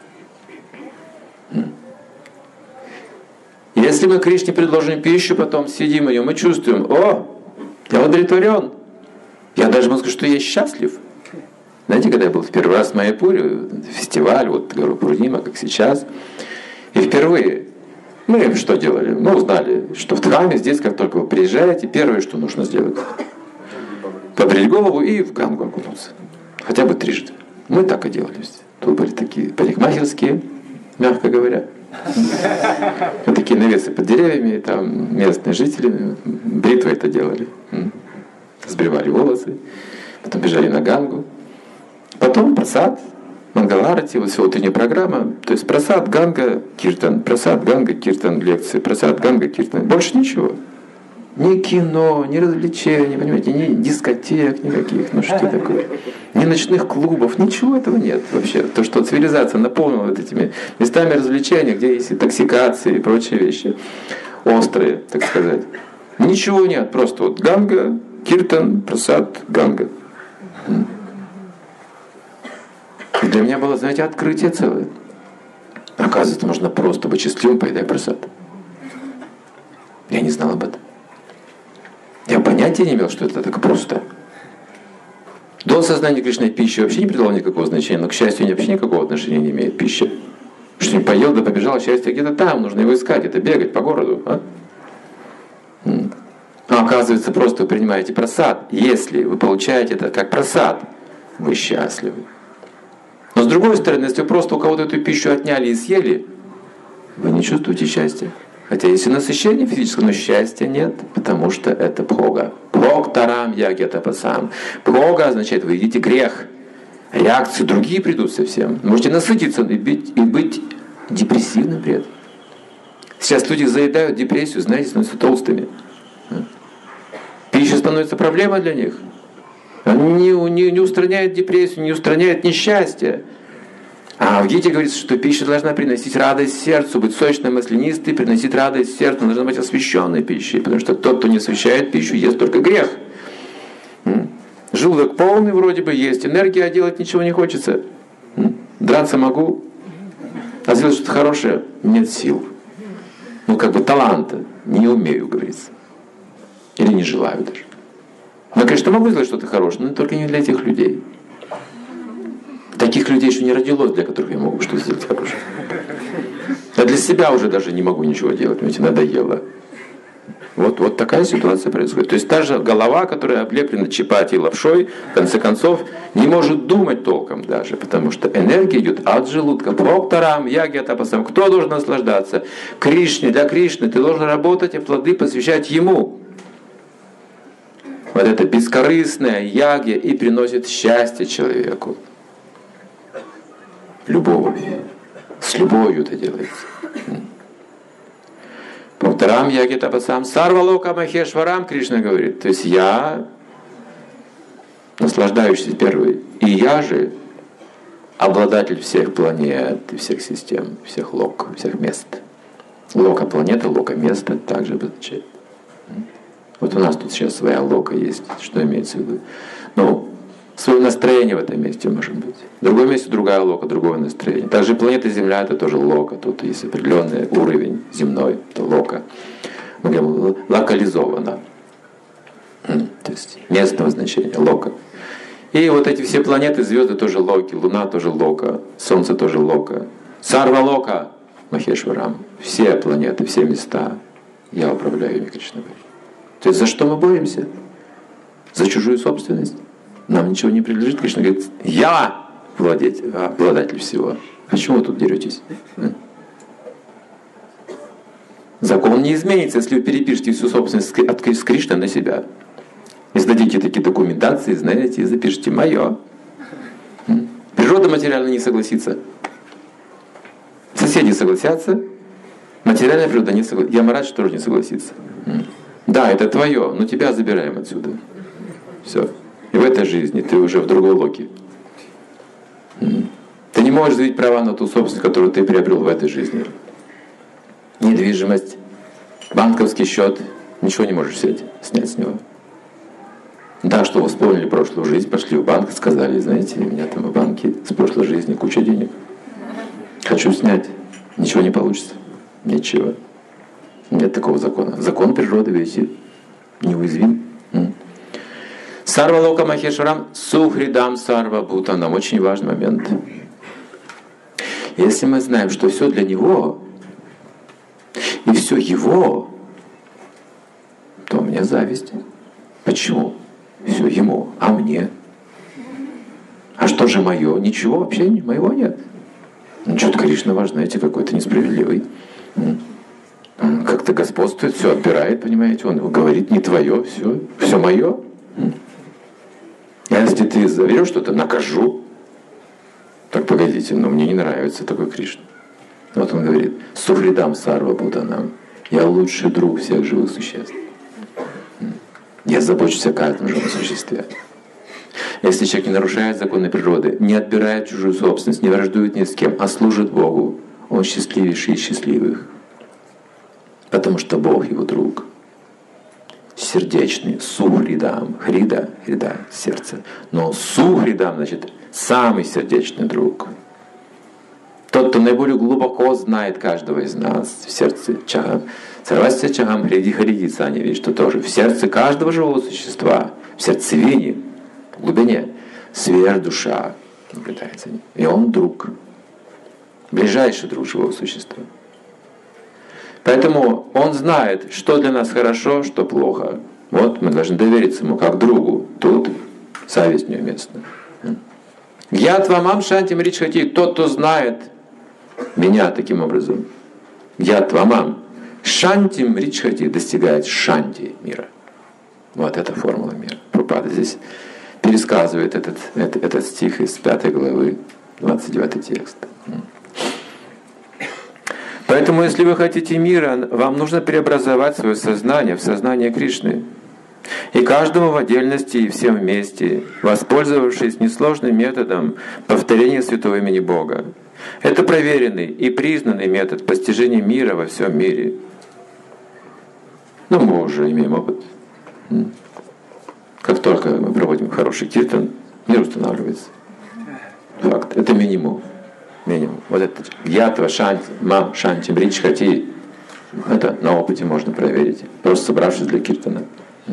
Если мы Кришне предложим пищу, потом сидим ее, мы чувствуем, о, я удовлетворен. Я даже могу сказать, что я счастлив. Знаете, когда я был в первый раз в Майяпуре, фестиваль, вот говорю, Пурнима, как сейчас, и впервые мы что делали? Мы узнали, что в Дхаме здесь, как только вы приезжаете, первое, что нужно сделать, побрить голову и в Гангу окунуться. Хотя бы трижды. Мы так и делали. Тут были такие парикмахерские, мягко говоря. Вот такие навесы под деревьями, там местные жители бритвой это делали. Сбривали волосы, потом бежали на Гангу. Потом прасад, Мангаларати, вот вся утренняя программа. То есть прасад, Ганга, Киртан, прасад, Ганга, Киртан, лекции, прасад, Ганга, Киртан. Больше ничего. Ни кино, ни развлечений, понимаете, ни дискотек никаких, ну что такое, ни ночных клубов, ничего этого нет вообще. То, что цивилизация наполнила вот этими местами развлечения, где есть интоксикации и прочие вещи, острые, так сказать. Ничего нет, просто вот Ганга, Киртан, прасад, Ганга. И для меня было, знаете, открытие целое. Оказывается, можно просто быть счастливым, поедая прасад. Я не знал об этом. Я понятия не имел, что это так просто. До осознания Кришны пищи вообще не придавал никакого значения, но, к счастью, вообще никакого отношения не имеет пища. Что не поел, да побежал, счастье где-то там, нужно его искать, это бегать по городу. А, а оказывается, просто вы принимаете прасад. Если вы получаете это как прасад, вы счастливы. Но с другой стороны, если вы просто у кого-то эту пищу отняли и съели, вы не чувствуете счастья. Хотя есть и насыщение физическое, но счастья нет, потому что это бхога. Бхоктарам ягьятапасам. Бхога означает, вы едите грех. Реакции другие придут совсем. Можете насытиться и быть, и быть депрессивным при этом. Сейчас люди заедают депрессию, знаете, становятся толстыми. Пища становится проблемой для них. Она не, не, не устраняет депрессию, не устраняет несчастье. А в Гите говорится, что пища должна приносить радость сердцу, быть сочной, маслянистой, приносить радость сердцу, должна быть освященной пищей, потому что тот, кто не освящает пищу, ест только грех. Желудок полный вроде бы, есть энергия, а делать ничего не хочется. Драться могу, а сделать что-то хорошее нет сил. Ну как бы таланта не умею, говорится. Или не желаю даже. Но, конечно, могу сделать что-то хорошее, но только не для этих людей. Таких людей еще не родилось, для которых я могу что-то сделать хорошее. Я для себя уже даже не могу ничего делать, понимаете, надоело. Вот, вот такая ситуация происходит. То есть та же голова, которая облеплена чапати и лапшой, в конце концов, не может думать толком даже, потому что энергия идет от желудка. Бхоктарам, ягьятапасам. Кто должен наслаждаться? Кришне. Для Кришны ты должен работать и плоды посвящать Ему. Вот это бескорыстное ягья и приносит счастье человеку. Любовь. С любовью это делается. Повторам Ягитапасам Сарвалока Махешварам, Кришна говорит. То есть я, наслаждающийся первый, и я же обладатель всех планет, всех систем, всех лок, всех мест. Лока планета, лока место также обозначает. Вот у нас тут сейчас своя лока есть, что имеется в виду. Ну, свое настроение в этом месте может быть. В другом месте другая лока, другое настроение. Также планета Земля — это тоже лока. Тут есть определенный уровень земной, это лока. Мы говорим, локализовано. То есть местного значения, лока. И вот эти все планеты, звезды тоже локи, Луна тоже лока, Солнце тоже лока. Сарва лока Махешварам. Все планеты, все места я управляю ими, Кришна говорит. То есть за что мы боремся? За чужую собственность? Нам ничего не принадлежит. Кришна говорит, я владетель, обладатель всего. Почему вы тут деретесь? Закон не изменится, если вы перепишете всю собственность от Кришны на себя. И сдадите такие документации, знаете, и запишите «моё». Природа материально не согласится. Соседи согласятся, материальная природа не согласится. Ямарадж тоже не согласится. Да, это твое, но тебя забираем отсюда. Все. И в этой жизни ты уже в другой локе. Ты не можешь заявить права на ту собственность, которую ты приобрел в этой жизни. Недвижимость, банковский счет, ничего не можешь взять, снять с него. Да, что вы вспомнили прошлую жизнь, пошли в банк, сказали, знаете, у меня там в банке с прошлой жизни куча денег. Хочу снять. Ничего не получится. Ничего. Нет такого закона. Закон природы, видите, неуязвим. Сарва лока Махешварам Сухридам Сарва Бхутанам. Очень важный момент. Если мы знаем, что все для него, и все его, то у меня зависть. Почему? Все ему, а мне? А что же мое? Ничего вообще моего нет. Ну, что-то Кришна ваш, знаете, какой-то несправедливый. Он как-то господствует, все отбирает, понимаете? Он говорит, не твое, все, все мое. А если ты заверишь что-то, накажу. Так погодите, но мне не нравится такой Кришна. Вот он говорит, Сухридам Сарва Бхутанам. Я лучший друг всех живых существ. Я забочусь о каждом живом существе. Если человек не нарушает законы природы, не отбирает чужую собственность, не враждует ни с кем, а служит Богу, он счастливейший из счастливых. Потому что Бог его друг. Сердечный, Сухридам. Хрида, Хрида, сердце. Но Сухридам, значит, самый сердечный друг. Тот, кто наиболее глубоко знает каждого из нас в сердце Чагам. Сарвасya Чагам Хриди Хриди Сани, видишь, что тоже в сердце каждого живого существа, в сердцевине, в глубине, сверхдуша наблюдается. И он друг, ближайший друг живого существа. Поэтому он знает, что для нас хорошо, что плохо. Вот мы должны довериться ему как другу. Тут зависть неуместна. Гьятвамам шантим ричхати. Тот, кто знает меня таким образом. Гьятвамам. Шантим ричхати достигает шанти мира. Вот эта формула мира. Прабхупада здесь пересказывает этот, этот, этот стих из пятой главы, двадцать девятый текст. Поэтому, если вы хотите мира, вам нужно преобразовать свое сознание в сознание Кришны. И каждому в отдельности и всем вместе, воспользовавшись несложным методом повторения святого имени Бога. Это проверенный и признанный метод постижения мира во всем мире. Но мы уже имеем опыт. Как только мы проводим хороший киртан, мир устанавливается. Факт. Это минимум. Минимум. Вот это ятва, шанти, мам, шанти, брич, хати. Это на опыте можно проверить, просто собравшись для киртана.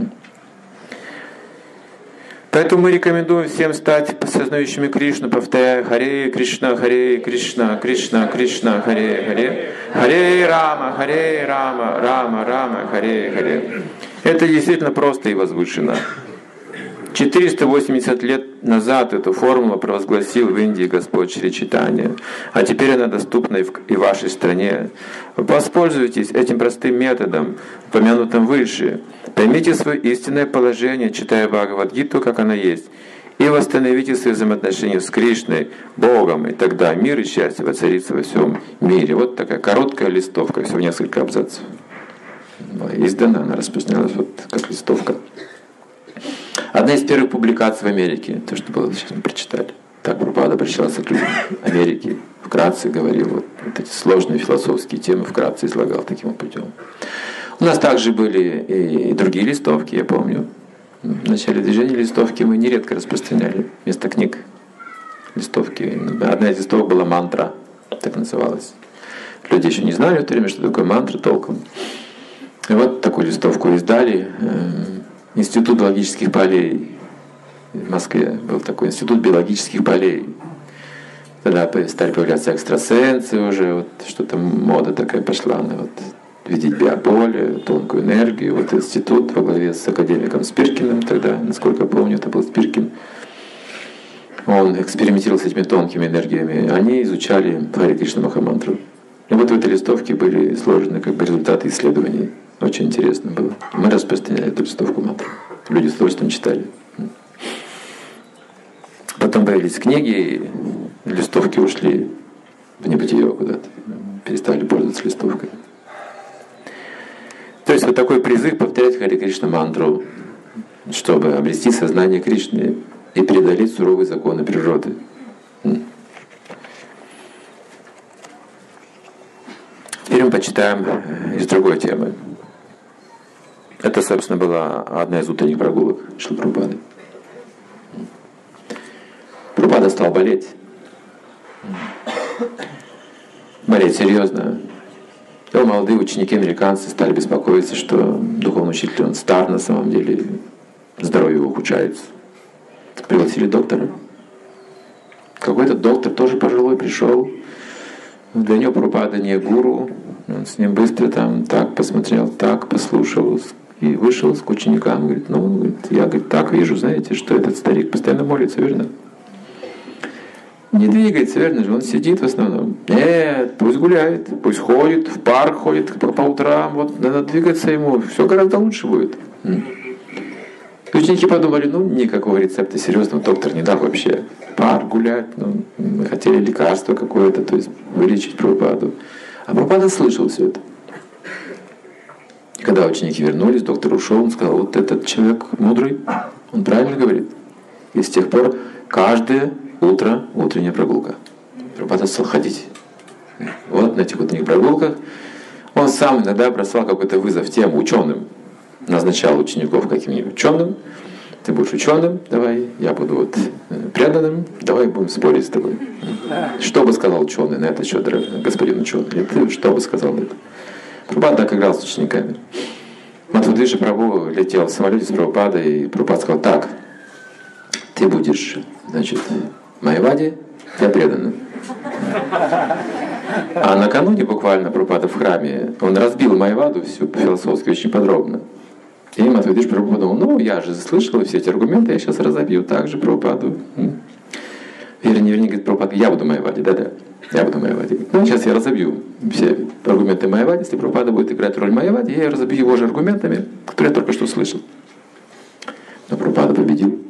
Поэтому мы рекомендуем всем стать сознающими Кришну, повторяя Харе Кришна, Харе Кришна, Кришна, Кришна, Харе Харе, Харе Рама, Харе Рама, Рама, Рама, Харе Харе. Это действительно просто и возвышенно. четыреста восемьдесят лет назад эту формулу провозгласил в Индии Господь Шри Чайтанья, а теперь она доступна и в, и в вашей стране. Воспользуйтесь этим простым методом, упомянутым выше. Поймите свое истинное положение, читая Бхагавад-гиту, как она есть, и восстановите свои взаимоотношения с Кришной, Богом, и тогда мир и счастье воцарится во всем мире. Вот такая короткая листовка, всего несколько абзацев. Была издана, она распространялась вот как листовка. Одна из первых публикаций в Америке, то, что было, сейчас мы прочитали. Так Прабхупада обращался к людям Америки, вкратце говорил, вот, вот эти сложные философские темы вкратце излагал таким путем. У нас также были и другие листовки, я помню. В начале движения листовки мы нередко распространяли вместо книг листовки. Одна из листовок была мантра, так называлась. Люди еще не знали в то время, что такое мантра толком. И вот такую листовку издали. Институт биологических полей в Москве был такой институт биологических полей. Тогда стали появляться экстрасенсы уже, вот что-то мода такая пошла на вот видеть биополе, тонкую энергию. Вот институт во главе с академиком Спиркиным тогда, насколько я помню, это был Спиркин. Он экспериментировал с этими тонкими энергиями. Они изучали Харе Кришна Махамантру. И вот в этой листовке были сложены как бы результаты исследований. Очень интересно было. Мы распространяли эту листовку мантру. Люди с удовольствием читали. Потом появились книги, и листовки ушли в небытие куда-то. Перестали пользоваться листовкой. То есть вот такой призыв повторять Харе Кришна мантру, чтобы обрести сознание Кришны и преодолеть суровые законы природы. Теперь мы почитаем из другой темы. Это, собственно, была одна из утренних прогулок Шрилы Прабхупады. Прабхупада стал болеть. Болеть серьезно. Его молодые ученики американцы стали беспокоиться, что духовный учитель, он стар на самом деле, здоровье его ухудшается. Пригласили доктора. Какой-то доктор, тоже пожилой, пришел. Для него Прабхупада не гуру. Он с ним быстро там так посмотрел, так послушал и вышел к ученикам. Говорит, ну, говорит, я говорит, так вижу, знаете, что этот старик постоянно молится, верно? Не двигается, верно же, он сидит в основном. Нет, пусть гуляет, пусть ходит, в парк ходит по, по утрам, вот надо двигаться ему, все гораздо лучше будет. И ученики подумали, ну, никакого рецепта серьезного доктор не дал вообще. Парк гулять, ну, мы хотели лекарство какое-то, то есть вылечить Прабхупаду. А Прабхупада слышал все это. И когда ученики вернулись, доктор ушел, он сказал, вот этот человек мудрый, он правильно говорит. И с тех пор каждое утро утренняя прогулка. Прабхупада стал ходить. Вот на этих утренних прогулках он сам иногда бросал какой-то вызов тем ученым, назначал учеников каким-нибудь ученым. Ты будешь ученым, давай, я буду вот преданным, давай будем спорить с тобой. Что бы сказал ученый на этот счет, господин ученый? Или ты что бы сказал на это? Прабхупада так играл с учениками. Мадхвадвиша Прабху летел в самолете с Прабхупадой, и Прабхупада сказал, так, ты будешь, значит, Майявади, я преданным. А накануне буквально Прабхупада в храме, он разбил Майяваду всю философски очень подробно. И Мадхвадвиша Прабху подумал, ну я же слышал все эти аргументы, я сейчас разобью так же Прабхупаду. Вернее, вернее, говорит Прабхупада, я буду Майявади, да-да, я буду Майявади. Ну сейчас я разобью все аргументы Майявади, если Прабхупада будет играть роль Майявади, я разобью его же аргументами, которые я только что слышал. Но Прабхупада победил.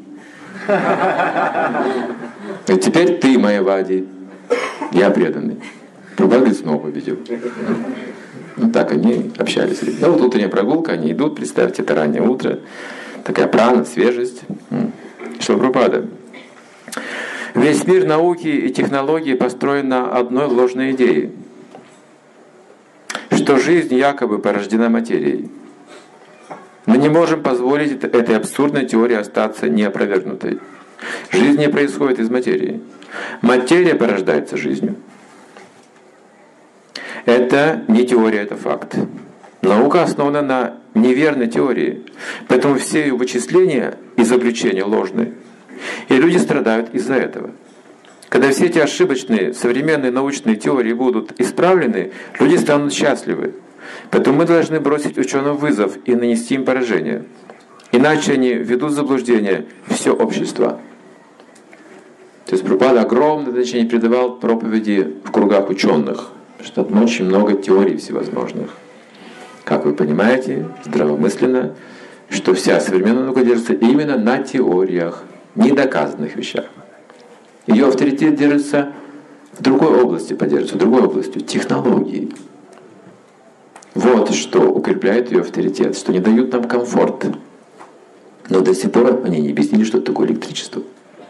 И теперь ты Майявади, я преданный. Прабхупада, говорит, снова победил. Ну так они общались. Ну вот утренняя прогулка, они идут, представьте, это раннее утро, такая прана, свежесть. Шрила Прабхупада. Весь мир науки и технологий построен на одной ложной идее, что жизнь якобы порождена материей. Мы не можем позволить этой абсурдной теории остаться неопровергнутой. Жизнь не происходит из материи. Материя порождается жизнью. Это не теория, это факт. Наука основана на неверной теории, поэтому все ее вычисления и заключения ложны. И люди страдают из-за этого. Когда все эти ошибочные современные научные теории будут исправлены, люди станут счастливы. Поэтому мы должны бросить ученым вызов и нанести им поражение. Иначе они введут в заблуждение все общество. То есть Прабхупада огромное значение придавал проповеди в кругах ученых, что там очень много теорий всевозможных. Как вы понимаете, здравомысленно, что вся современная наука держится именно на теориях. недоказанных вещах. Ее авторитет держится в другой области, поддерживается в другой области, технологии. Вот что укрепляет ее авторитет, что не дают нам комфорт. Но до сих пор они не объяснили, что такое электричество.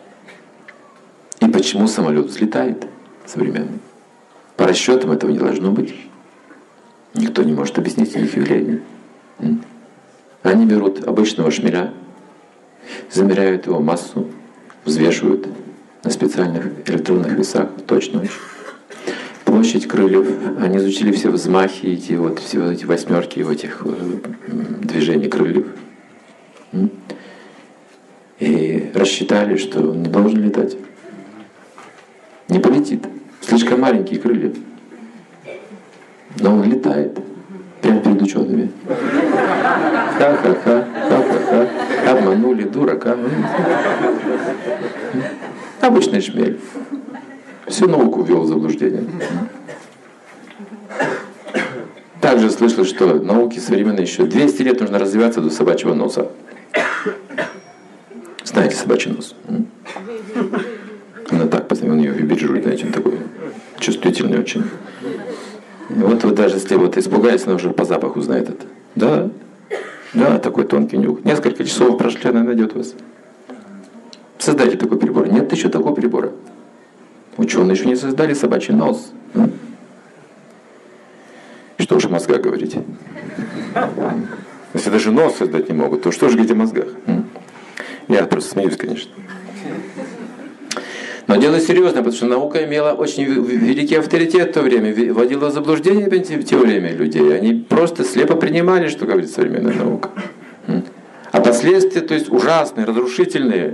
И почему самолет взлетает современный. По расчетам этого не должно быть. Никто не может объяснить их явление. Они берут обычного шмеля, замеряют его массу, взвешивают на специальных электронных весах, точно очень. Площадь крыльев, они изучили все взмахи, эти вот, все вот эти восьмерки в этих движений крыльев. И рассчитали, что он не должен летать. Не полетит. Слишком маленькие крылья. Но он летает. Прямо перед учеными. Ха-ха-ха, ха-ха-ха. Обманули дурака. Обычный шмель. Всю науку ввел в заблуждение. Также слышал, что науки современные еще двести лет нужно развиваться до собачьего носа. Знаете собачий нос? Она так, потому он ее вибрирует, знаете, он такой чувствительный очень. И вот вы даже если вот испугались, она уже по запаху знает это. Да, да, такой тонкий нюх. Несколько часов прошли, она найдет вас. Создайте такой прибор. Нет еще такого прибора. Ученые еще не создали собачий нос. Что уж о мозгах говорить. Если даже нос создать не могут, то что же говорить о мозгах? Я просто смеюсь, конечно. Но дело серьезное, потому что наука имела очень великий авторитет в то время, вводила в заблуждение в те время людей. Они просто слепо принимали, что говорит современная наука. А последствия, то есть ужасные, разрушительные.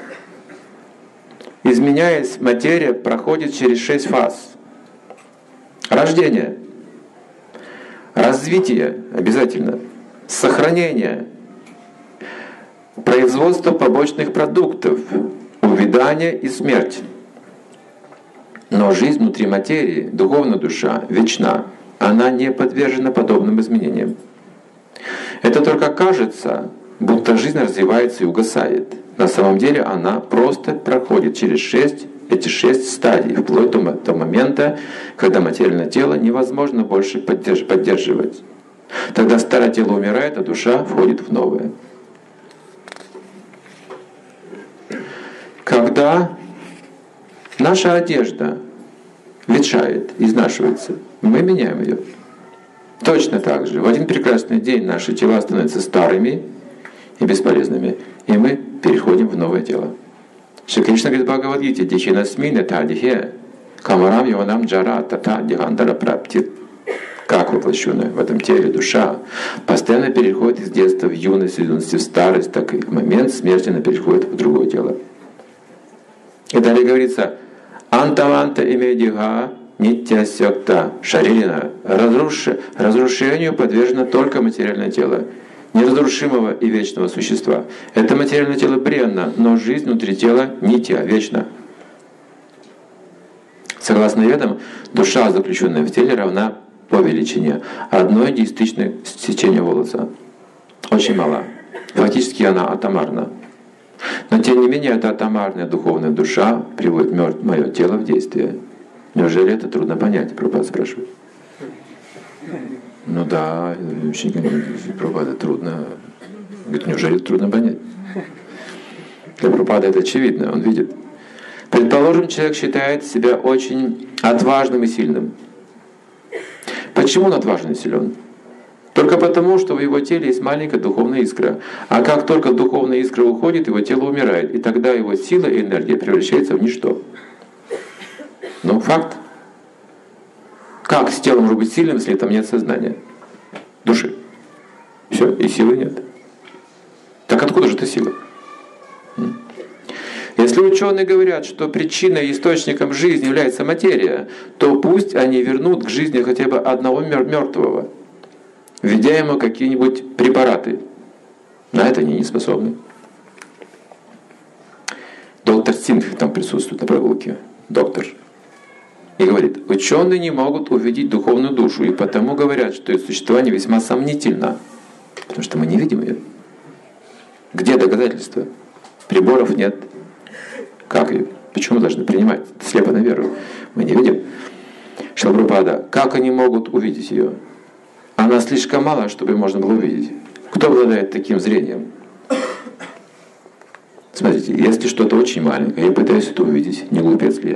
Изменяясь, материя проходит через шесть фаз. Рождение, развитие обязательно, сохранение, производство побочных продуктов, увядание и смерть. Но жизнь внутри материи, духовная душа, вечна. Она не подвержена подобным изменениям. Это только кажется, будто жизнь развивается и угасает. На самом деле она просто проходит через шесть, эти шесть стадий, вплоть до того момента, когда материальное тело невозможно больше поддерживать. Тогда старое тело умирает, а душа входит в новое. Когда наша одежда ветшает, изнашивается, мы меняем ее. Точно так же. В один прекрасный день наши тела становятся старыми и бесполезными, и мы переходим в новое тело. Шри Кришна говорит в Бхагавад-гите: «Дихинасмине тадихе камарам йованам джара тата дихандара прапти». Как воплощенная в этом теле душа постоянно переходит из детства в юность, из юности в старость, так и в момент смерти она переходит в другое тело. И далее говорится: «Антаванта имедиха нитья сёкта шаририна». Разрушению подвержено только материальное тело неразрушимого и вечного существа. Это материальное тело бренно, но жизнь внутри тела нитья, вечна. Согласно ведам, душа, заключенная в теле, равна по величине одной десятичной сечения волоса. Очень мала. Фактически она атомарна. Но тем не менее, эта атомарная духовная душа приводит мое тело в действие. Неужели это трудно понять? Прабхупада спрашивает. Ну да, ученикам Прабхупада трудно. Говорит, неужели это трудно понять? Для Прабхупады это очевидно, он видит. Предположим, человек считает себя очень отважным и сильным. Почему он отважен и силен? Только потому, что в его теле есть маленькая духовная искра. А как только духовная искра уходит, его тело умирает. И тогда его сила и энергия превращается в ничто. Ну, факт. Как с телом может быть сильным, если там нет сознания? Души. Все, и силы нет. Так откуда же эта сила? Если ученые говорят, что причиной и источником жизни является материя, то пусть они вернут к жизни хотя бы одного мертвого, введя ему какие-нибудь препараты. На это они не способны. Доктор Сингх там присутствует на прогулке. Доктор. И говорит, ученые не могут увидеть духовную душу, и потому говорят, что ее существование весьма сомнительно, потому что мы не видим ее. Где доказательства? Приборов нет. Как ее? Почему должны принимать? Слепо на веру. Мы не видим. Шрила Прабхупада, как они могут увидеть ее? Она слишком мала, чтобы ее можно было увидеть. Кто обладает таким зрением? Смотрите, если что-то очень маленькое, я пытаюсь это увидеть, не глупец ли я?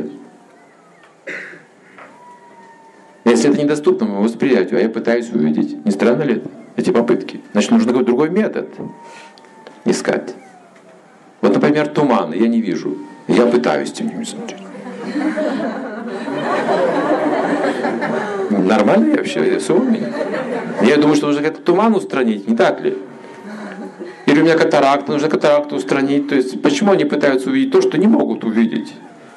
Если это недоступно моему восприятию, а я пытаюсь увидеть, не странно ли это? Эти попытки. Значит, нужно какой-то другой метод искать. Вот, например, туман, я не вижу. Я пытаюсь тем не менее смотреть. Нормально я вообще? Я все умею. Я думаю, что нужно как-то туман устранить, не так ли? Или у меня катаракта, нужно катаракту устранить. То есть, почему они пытаются увидеть то, что не могут увидеть?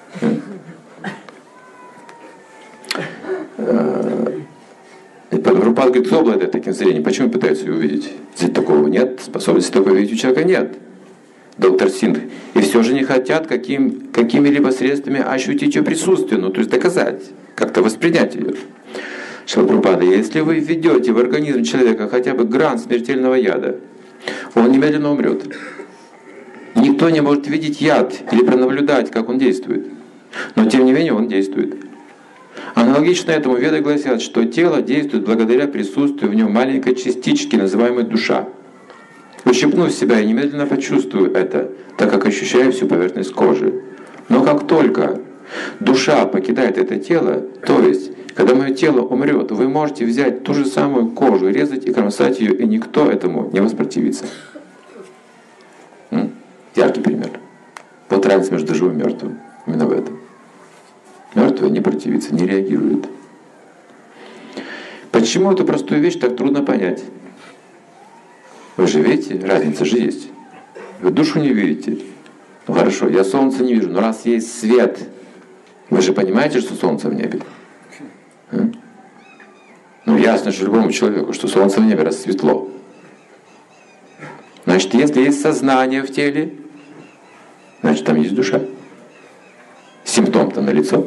Прабхупада говорит, кто обладает таким зрением? Почему пытаются ее увидеть? Здесь такого нет, способности такой видеть у человека нет. Доктор Сингх. И все же не хотят каким, какими-либо средствами ощутить ее присутствие, ну то есть доказать, как-то воспринять ее. Шрила Прабхупада, если вы введете в организм человека хотя бы гран смертельного яда, он немедленно умрет. Никто не может видеть яд или пронаблюдать, как он действует. Но тем не менее он действует. Аналогично этому веды гласят, что тело действует благодаря присутствию в нем маленькой частички, называемой душа. Ущипнув себя, я немедленно почувствую это, так как ощущаю всю поверхность кожи. Но как только душа покидает это тело, то есть, когда мое тело умрет, вы можете взять ту же самую кожу, резать и кромсать ее, и никто этому не воспротивится. М? Яркий пример. Вот разница между живым и мертвым. Именно в этом. Мертвый не противится, не реагирует. Почему эту простую вещь так трудно понять? Вы же видите, разница же есть. Вы душу не видите. Ну хорошо, я солнце не вижу, но раз есть свет, вы же понимаете, что солнце в небе? А? Ну ясно же любому человеку, что солнце в небе, раз светло. Значит, если есть сознание в теле, значит там есть душа. Симптом-то налицо.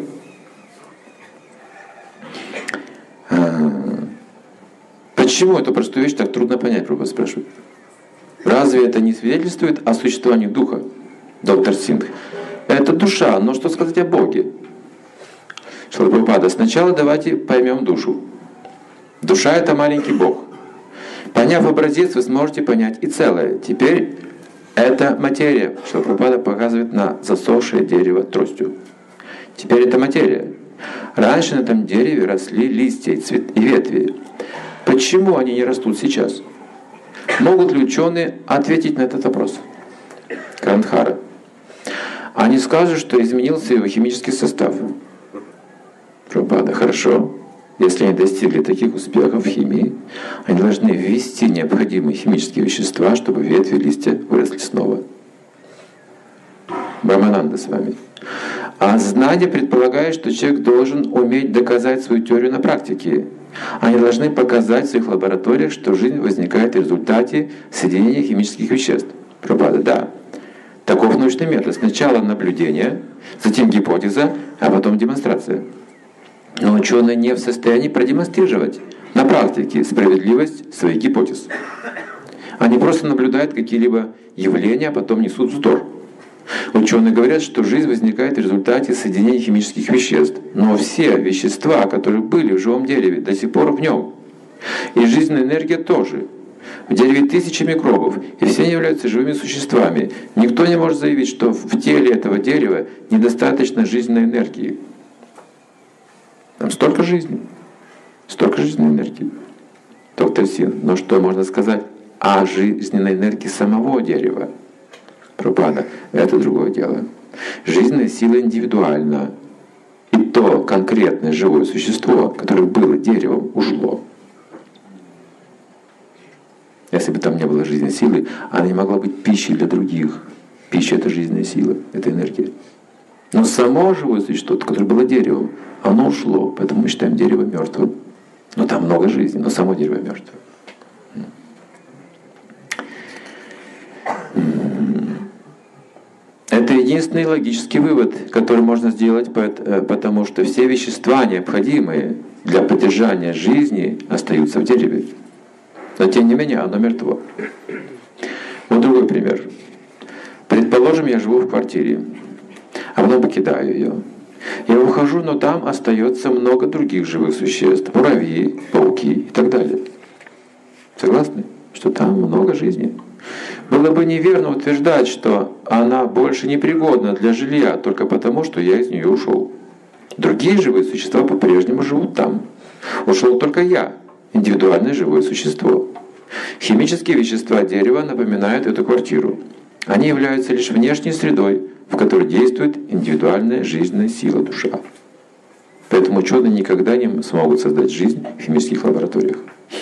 Почему эту простую вещь так трудно понять, Прабхупада спрашивает? Разве это не свидетельствует о существовании духа, доктор Сингх? Это душа, но что сказать о Боге? Шрила Прабхупада, сначала давайте поймем душу. Душа — это маленький Бог. Поняв образец, вы сможете понять и целое. Теперь это материя. Шрила Прабхупада показывает на засохшее дерево тростью. Теперь это материя. Раньше на этом дереве росли листья и, цвет, и ветви. Почему они не растут сейчас? Могут ли ученые ответить на этот вопрос? Грандхара. Они скажут, что изменился его химический состав. Прабхупада, хорошо. Если они достигли таких успехов в химии, они должны ввести необходимые химические вещества, чтобы ветви и листья выросли снова. Брахмананда с вами. А знание предполагает, что человек должен уметь доказать свою теорию на практике. Они должны показать в своих лабораториях, что жизнь возникает в результате соединения химических веществ. Прабхупада, да. Таков научный метод. Сначала наблюдение, затем гипотеза, а потом демонстрация. Но ученые не в состоянии продемонстрировать на практике справедливость своих гипотез. Они просто наблюдают какие-либо явления, а потом несут вздор. Ученые говорят, что жизнь возникает в результате соединения химических веществ. Но все вещества, которые были в живом дереве, до сих пор в нем. И жизненная энергия тоже. В дереве тысячи микробов, и все они являются живыми существами. Никто не может заявить, что в теле этого дерева недостаточно жизненной энергии. Там столько жизни, столько жизненной энергии. Доктор Син, но что можно сказать о жизненной энергии самого дерева? Прабхупада, это другое дело. Жизненная сила индивидуальна. И то конкретное живое существо, которое было деревом, ушло. Если бы там не было жизненной силы, она не могла быть пищей для других. Пища — это жизненная сила, это энергия. Но само живое существо, которое было деревом, оно ушло, поэтому мы считаем дерево мертвым. Но там много жизни, но само дерево мертвое. Это единственный логический вывод, который можно сделать, потому что все вещества, необходимые для поддержания жизни, остаются в дереве. Но тем не менее оно мертво. Вот другой пример. Предположим, Предположим, я живу в квартире, а потом покидаю ее. Я ухожу, но там остается много других живых существ, муравьи, пауки и так далее. Согласны? Что там много жизни. Было бы неверно утверждать, что она больше не пригодна для жилья только потому, что я из нее ушел. Другие живые существа по-прежнему живут там. Ушел только я, индивидуальное живое существо. Химические вещества дерева напоминают эту квартиру. Они являются лишь внешней средой, в которой действует индивидуальная жизненная сила, душа. Поэтому ученые никогда не смогут создать жизнь в химических лабораториях.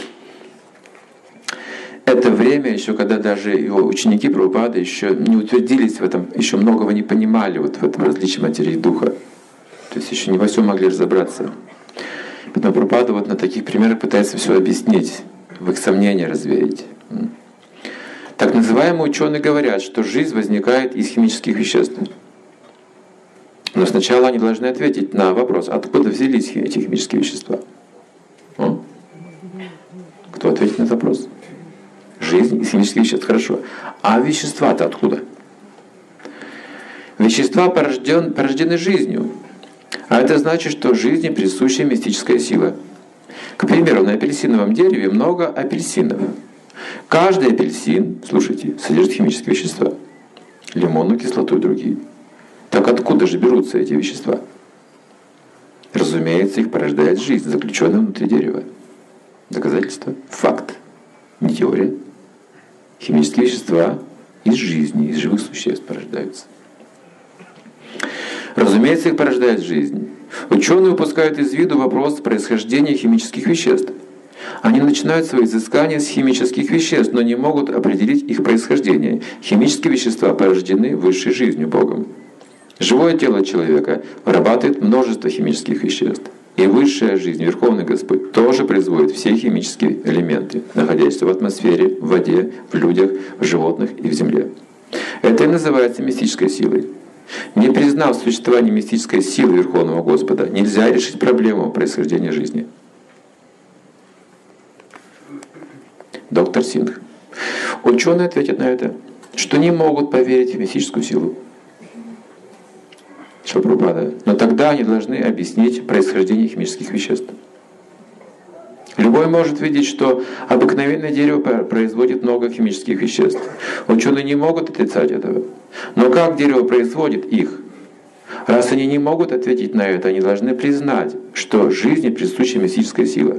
Это время еще, когда даже его ученики Прабхупады еще не утвердились в этом, еще многого не понимали вот в этом различии материи и духа. То есть еще не во всем могли разобраться. Поэтому Прабхупада вот на таких примерах пытается все объяснить, в их сомнения развеять. Так называемые ученые говорят, что жизнь возникает из химических веществ. Но сначала они должны ответить на вопрос, откуда взялись эти химические вещества. О? Кто ответит на этот вопрос? Жизнь из химических веществ. Хорошо. А вещества-то откуда? Вещества порожден, порождены жизнью. А это значит, что жизни присуща мистическая сила. К примеру, на апельсиновом дереве много апельсинов. Каждый апельсин, слушайте, содержит химические вещества. Лимонную кислоту и другие. Так откуда же берутся эти вещества? Разумеется, их порождает жизнь, заключенная внутри дерева. Доказательство? Факт. Не теория. Химические вещества из жизни, из живых существ порождаются. Разумеется, их порождает жизнь. Ученые упускают из виду вопрос происхождения химических веществ. Они начинают свои изыскания с химических веществ, но не могут определить их происхождение. Химические вещества порождены высшей жизнью, Богом. Живое тело человека вырабатывает множество химических веществ. И высшая жизнь, Верховный Господь, тоже производит все химические элементы, находящиеся в атмосфере, в воде, в людях, в животных и в земле. Это и называется мистической силой. Не признав существование мистической силы Верховного Господа, нельзя решить проблему происхождения жизни. Доктор Сингх. Ученые ответят на это, что не могут поверить в мистическую силу. Прабхупада. Но тогда они должны объяснить происхождение химических веществ. Любой может видеть, что обыкновенное дерево производит много химических веществ. Ученые не могут отрицать этого. Но как дерево производит их? Раз они не могут ответить на это, они должны признать, что жизни присуща мистическая сила.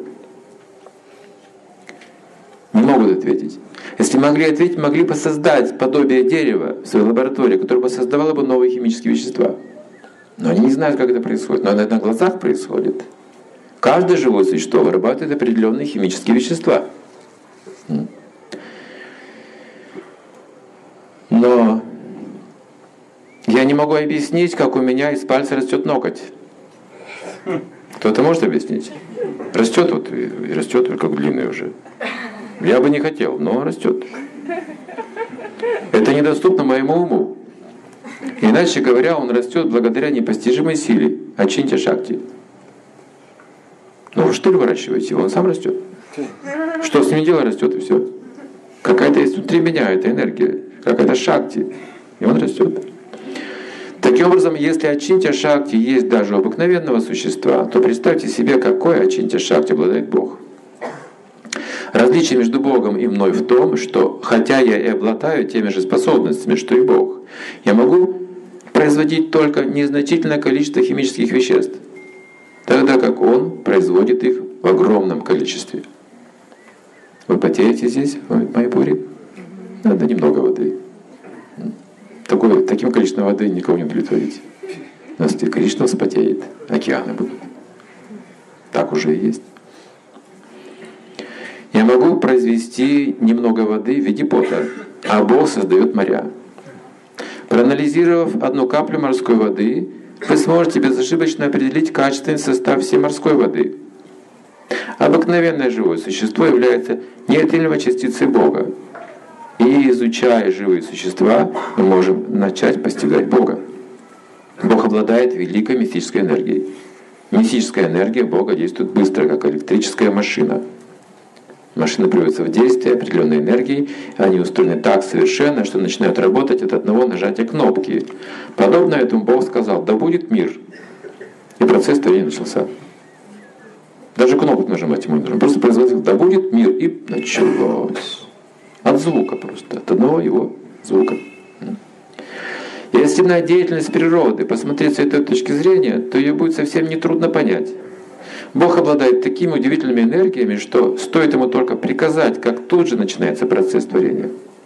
Не могут ответить. Если могли ответить, могли бы создать подобие дерева в своей лаборатории, которое бы создавало бы новые химические вещества. Но они не знают, как это происходит. Но это на глазах происходит. Каждое живое существо вырабатывает определенные химические вещества. Но я не могу объяснить, как у меня из пальца растет ноготь. Кто-то может объяснить? Растет вот и растет, как длинный уже. Я бы не хотел, но растет. Это недоступно моему уму. Иначе говоря, он растет благодаря непостижимой силе Ачинтя Шакти. Ну вы что ли выращиваете его? Он сам растет. Что с ним дело, растет и все. Какая-то есть внутри меня эта энергия, какая-то шакти, и он растет. Таким образом, если Ачинтя Шакти есть даже у обыкновенного существа, то представьте себе, какой Ачинтя Шакти обладает Бог. Различие между Богом и мной в том, что хотя я и обладаю теми же способностями, что и Бог, я могу производить только незначительное количество химических веществ, тогда как Он производит их в огромном количестве. Вы потеете здесь, в Майяпуре? Надо немного воды. Такое, таким количеством воды никого не удовлетворить. У нас количество вспотеет, океаны будут. Так уже и есть. Я могу произвести немного воды в виде пота, а Бог создает моря. Проанализировав одну каплю морской воды, вы сможете безошибочно определить качественный состав всей морской воды. Обыкновенное живое существо является неотъемлемой частицей Бога. И изучая живые существа, мы можем начать постигать Бога. Бог обладает великой мистической энергией. Мистическая энергия Бога действует быстро, как электрическая машина. Машины приводятся в действие определенной энергией, и они устроены так совершенно, что начинают работать от одного нажатия кнопки. Подобно этому Бог сказал: да будет мир. И процесс творения начался. Даже кнопку нажимать ему не нужно. Просто производил: да будет мир. И началось. От звука просто. От одного его звука. Если на деятельность природы посмотреть с этой точки зрения, то ее будет совсем нетрудно понять. Бог обладает такими удивительными энергиями, что стоит ему только приказать, как тут же начинается процесс творения.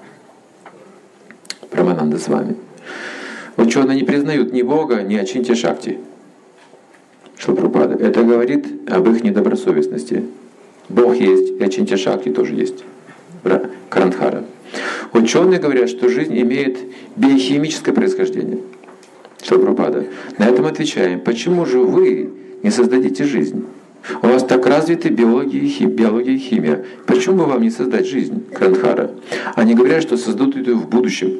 Прамананда с вами. Ученые не признают ни Бога, ни Ачинтья Шакти. Шрила Прабхупада. Это говорит об их недобросовестности. Бог есть, и Ачинтья Шакти тоже есть. Карандхара. Ученые говорят, что жизнь имеет биохимическое происхождение. Шрила Прабхупада. На это мы отвечаем: почему же вы не создадите жизнь? У вас так развиты биология и, хим, биология и химия. Почему бы вам не создать жизнь, Карандхара? Они говорят, что создадут ее в будущем.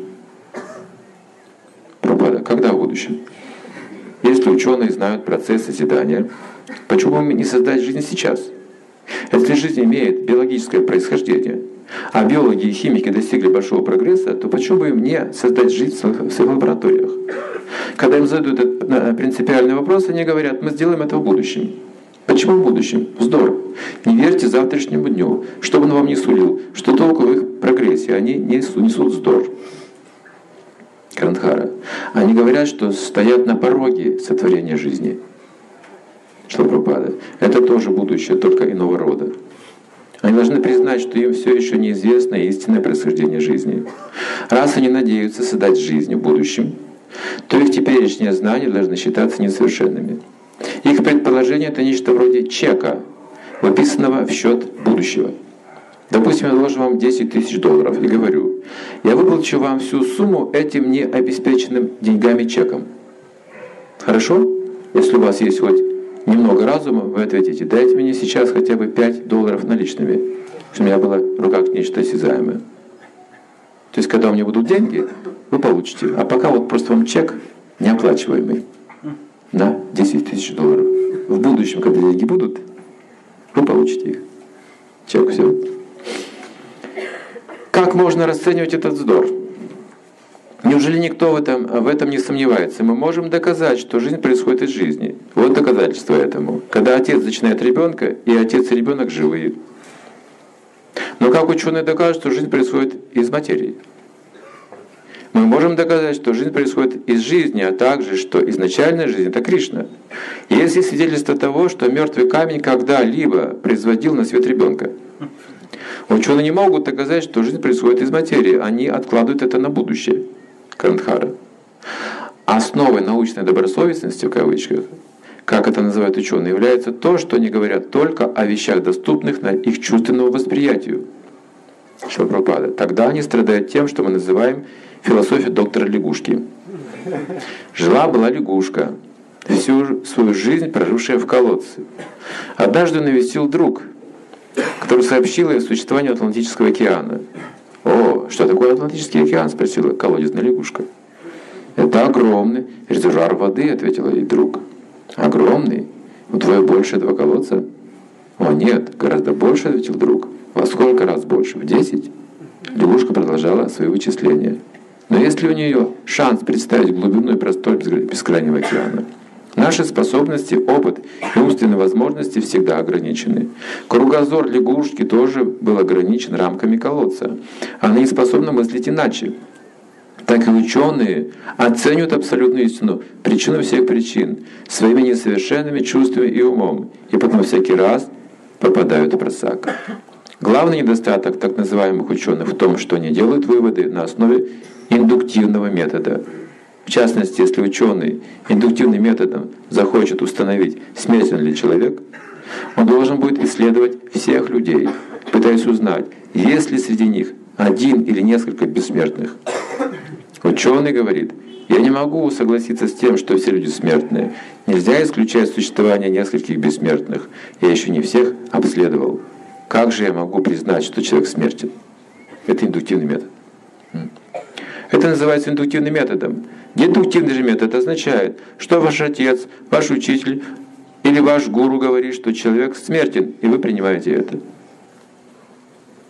Прабхупада. Когда в будущем? Если ученые знают процесс созидания, почему бы не создать жизнь сейчас? Если жизнь имеет биологическое происхождение, а биологи и химики достигли большого прогресса, то почему бы им не создать жизнь в своих лабораториях? Когда им задают этот принципиальный вопрос, они говорят: мы сделаем это в будущем. Почему в будущем? Вздор. Не верьте завтрашнему дню, что бы он вам ни сулил, что толку в их прогрессе, они несут вздор. Карандхара. Они говорят, что стоят на пороге сотворения жизни. Шрила Прабхупада. Это тоже будущее, только иного рода. Они должны признать, что им все еще неизвестно истинное происхождение жизни. Раз они надеются создать жизнь в будущем, то их теперешние знания должны считаться несовершенными. Их предположение — это нечто вроде чека, выписанного в счет будущего. Допустим, я должен вам десять тысяч долларов и говорю: я выплачу вам всю сумму этим необеспеченным деньгами чеком. Хорошо? Если у вас есть хоть немного разума, вы ответите: дайте мне сейчас хотя бы пять долларов наличными, чтобы у меня было в руках нечто осязаемое. То есть, когда у меня будут деньги, вы получите. А пока вот просто вам чек неоплачиваемый на десять тысяч долларов. В будущем, когда деньги будут, вы получите их. Чек, все. Как можно расценивать этот вздор? Неужели никто в этом, в этом не сомневается? Мы можем доказать, что жизнь происходит из жизни. Вот доказательство этому. Когда отец зачинает ребенка, и отец и ребенок живые. Но как ученые докажут, что жизнь происходит из материи? Мы можем доказать, что жизнь происходит из жизни, а также, что изначальная жизнь — это Кришна. Есть ли свидетельство того, что мертвый камень когда-либо производил на свет ребенка? Ученые не могут доказать, что жизнь происходит из материи. Они откладывают это на будущее. Карандхара. Основой научной добросовестности, в кавычках, как это называют ученые, является то, что они говорят только о вещах, доступных на их чувственному восприятию. Шрила Прабхупада. Тогда они страдают тем, что мы называем философией доктора лягушки. Жила-была лягушка, всю свою жизнь прожившая в колодце. Однажды навестил друг, который сообщил ей о существовании Атлантического океана. «О, что такое Атлантический океан?» — спросила колодезная лягушка. «Это огромный резервуар воды», — ответила ей друг. «Огромный? Вдвое больше этого колодца?» «О, нет, гораздо больше», — ответил друг. «Во сколько раз больше? В десять?» Лягушка продолжала свои вычисления. Но есть ли у нее шанс представить глубину и простор бескрайнего океана? Наши способности, опыт и умственные возможности всегда ограничены. Кругозор лягушки тоже был ограничен рамками колодца. Она не способна мыслить иначе. Так и ученые оценивают абсолютную истину, причину всех причин, своими несовершенными чувствами и умом, и потом всякий раз попадают в просак. Главный недостаток так называемых ученых в том, что они делают выводы на основе индуктивного метода. В частности, если ученый индуктивным методом захочет установить, смертен ли человек, он должен будет исследовать всех людей, пытаясь узнать, есть ли среди них один или несколько бессмертных. Ученый говорит: я не могу согласиться с тем, что все люди смертные. Нельзя исключать существование нескольких бессмертных. Я еще не всех обследовал. Как же я могу признать, что человек смертен? Это индуктивный метод. Это называется индуктивным методом. Дедуктивный же метод означает, что ваш отец, ваш учитель или ваш гуру говорит, что человек смертен, и вы принимаете это.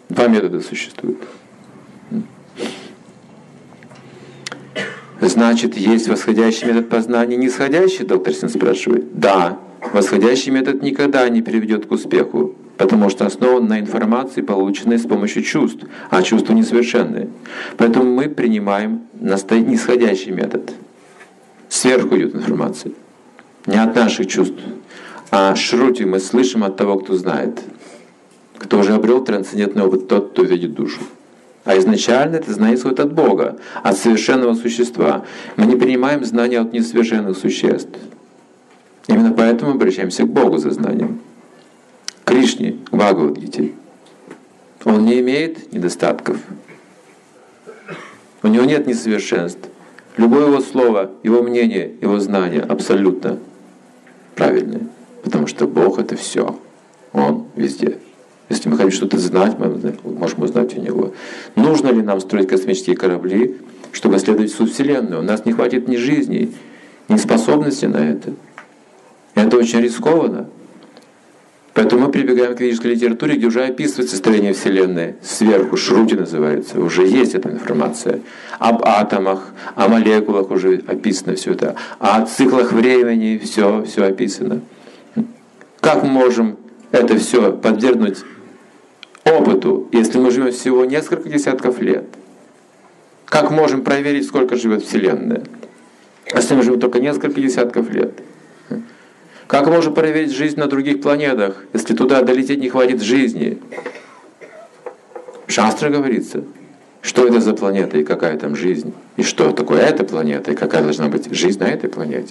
Два метода существуют. Значит, есть восходящий метод познания, нисходящий, доктор Син спрашивает. Да, восходящий метод никогда не приведет к успеху, потому что основан на информации, полученной с помощью чувств, а чувства несовершенны. Поэтому мы принимаем нисходящий метод. Сверху идет информация. Не от наших чувств, а шрути мы слышим от того, кто знает. Кто уже обрел трансцендентный опыт, тот, кто видит душу. А изначально это знание исходит от Бога, от совершенного существа. Мы не принимаем знания от несовершенных существ. Именно поэтому мы обращаемся к Богу за знанием. К Кришне, к Бхагавад-гите. Он не имеет недостатков. У него нет несовершенств. Любое его слово, его мнение, его знание абсолютно правильное. Потому что Бог — это все. Он везде. Если мы хотим что-то знать, мы можем узнать у Него. Нужно ли нам строить космические корабли, чтобы исследовать всю Вселенную? У нас не хватит ни жизни, ни способности на это. Это очень рискованно. Поэтому мы прибегаем к ведической литературе, где уже описывается состояние Вселенной. Сверху, Шрути называется, уже есть эта информация. Об атомах, о молекулах уже описано все это. О циклах времени все, все описано. Как мы можем это все подвергнуть опыту, если мы живем всего несколько десятков лет? Как можем проверить, сколько живет Вселенная, если мы живем только несколько десятков лет? Как можем проверить жизнь на других планетах, если туда долететь не хватит жизни? В Шастре говорится, что это за планета и какая там жизнь, и что такое эта планета, и какая должна быть жизнь на этой планете.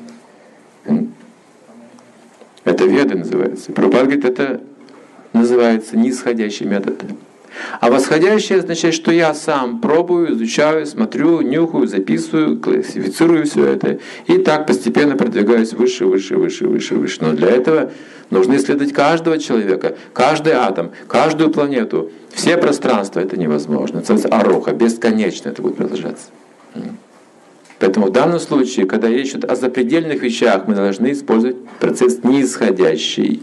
Это Веды называется. Прабхупада говорит, это называется нисходящий метод. А восходящий означает, что я сам пробую, изучаю, смотрю, нюхаю, записываю, классифицирую все это. И так постепенно продвигаюсь выше, выше, выше, выше, выше. Но для этого нужно исследовать каждого человека, каждый атом, каждую планету, все пространства. Это невозможно. Это ароха, бесконечно это будет продолжаться. Поэтому в данном случае, когда речь идет о запредельных вещах, мы должны использовать процесс нисходящий.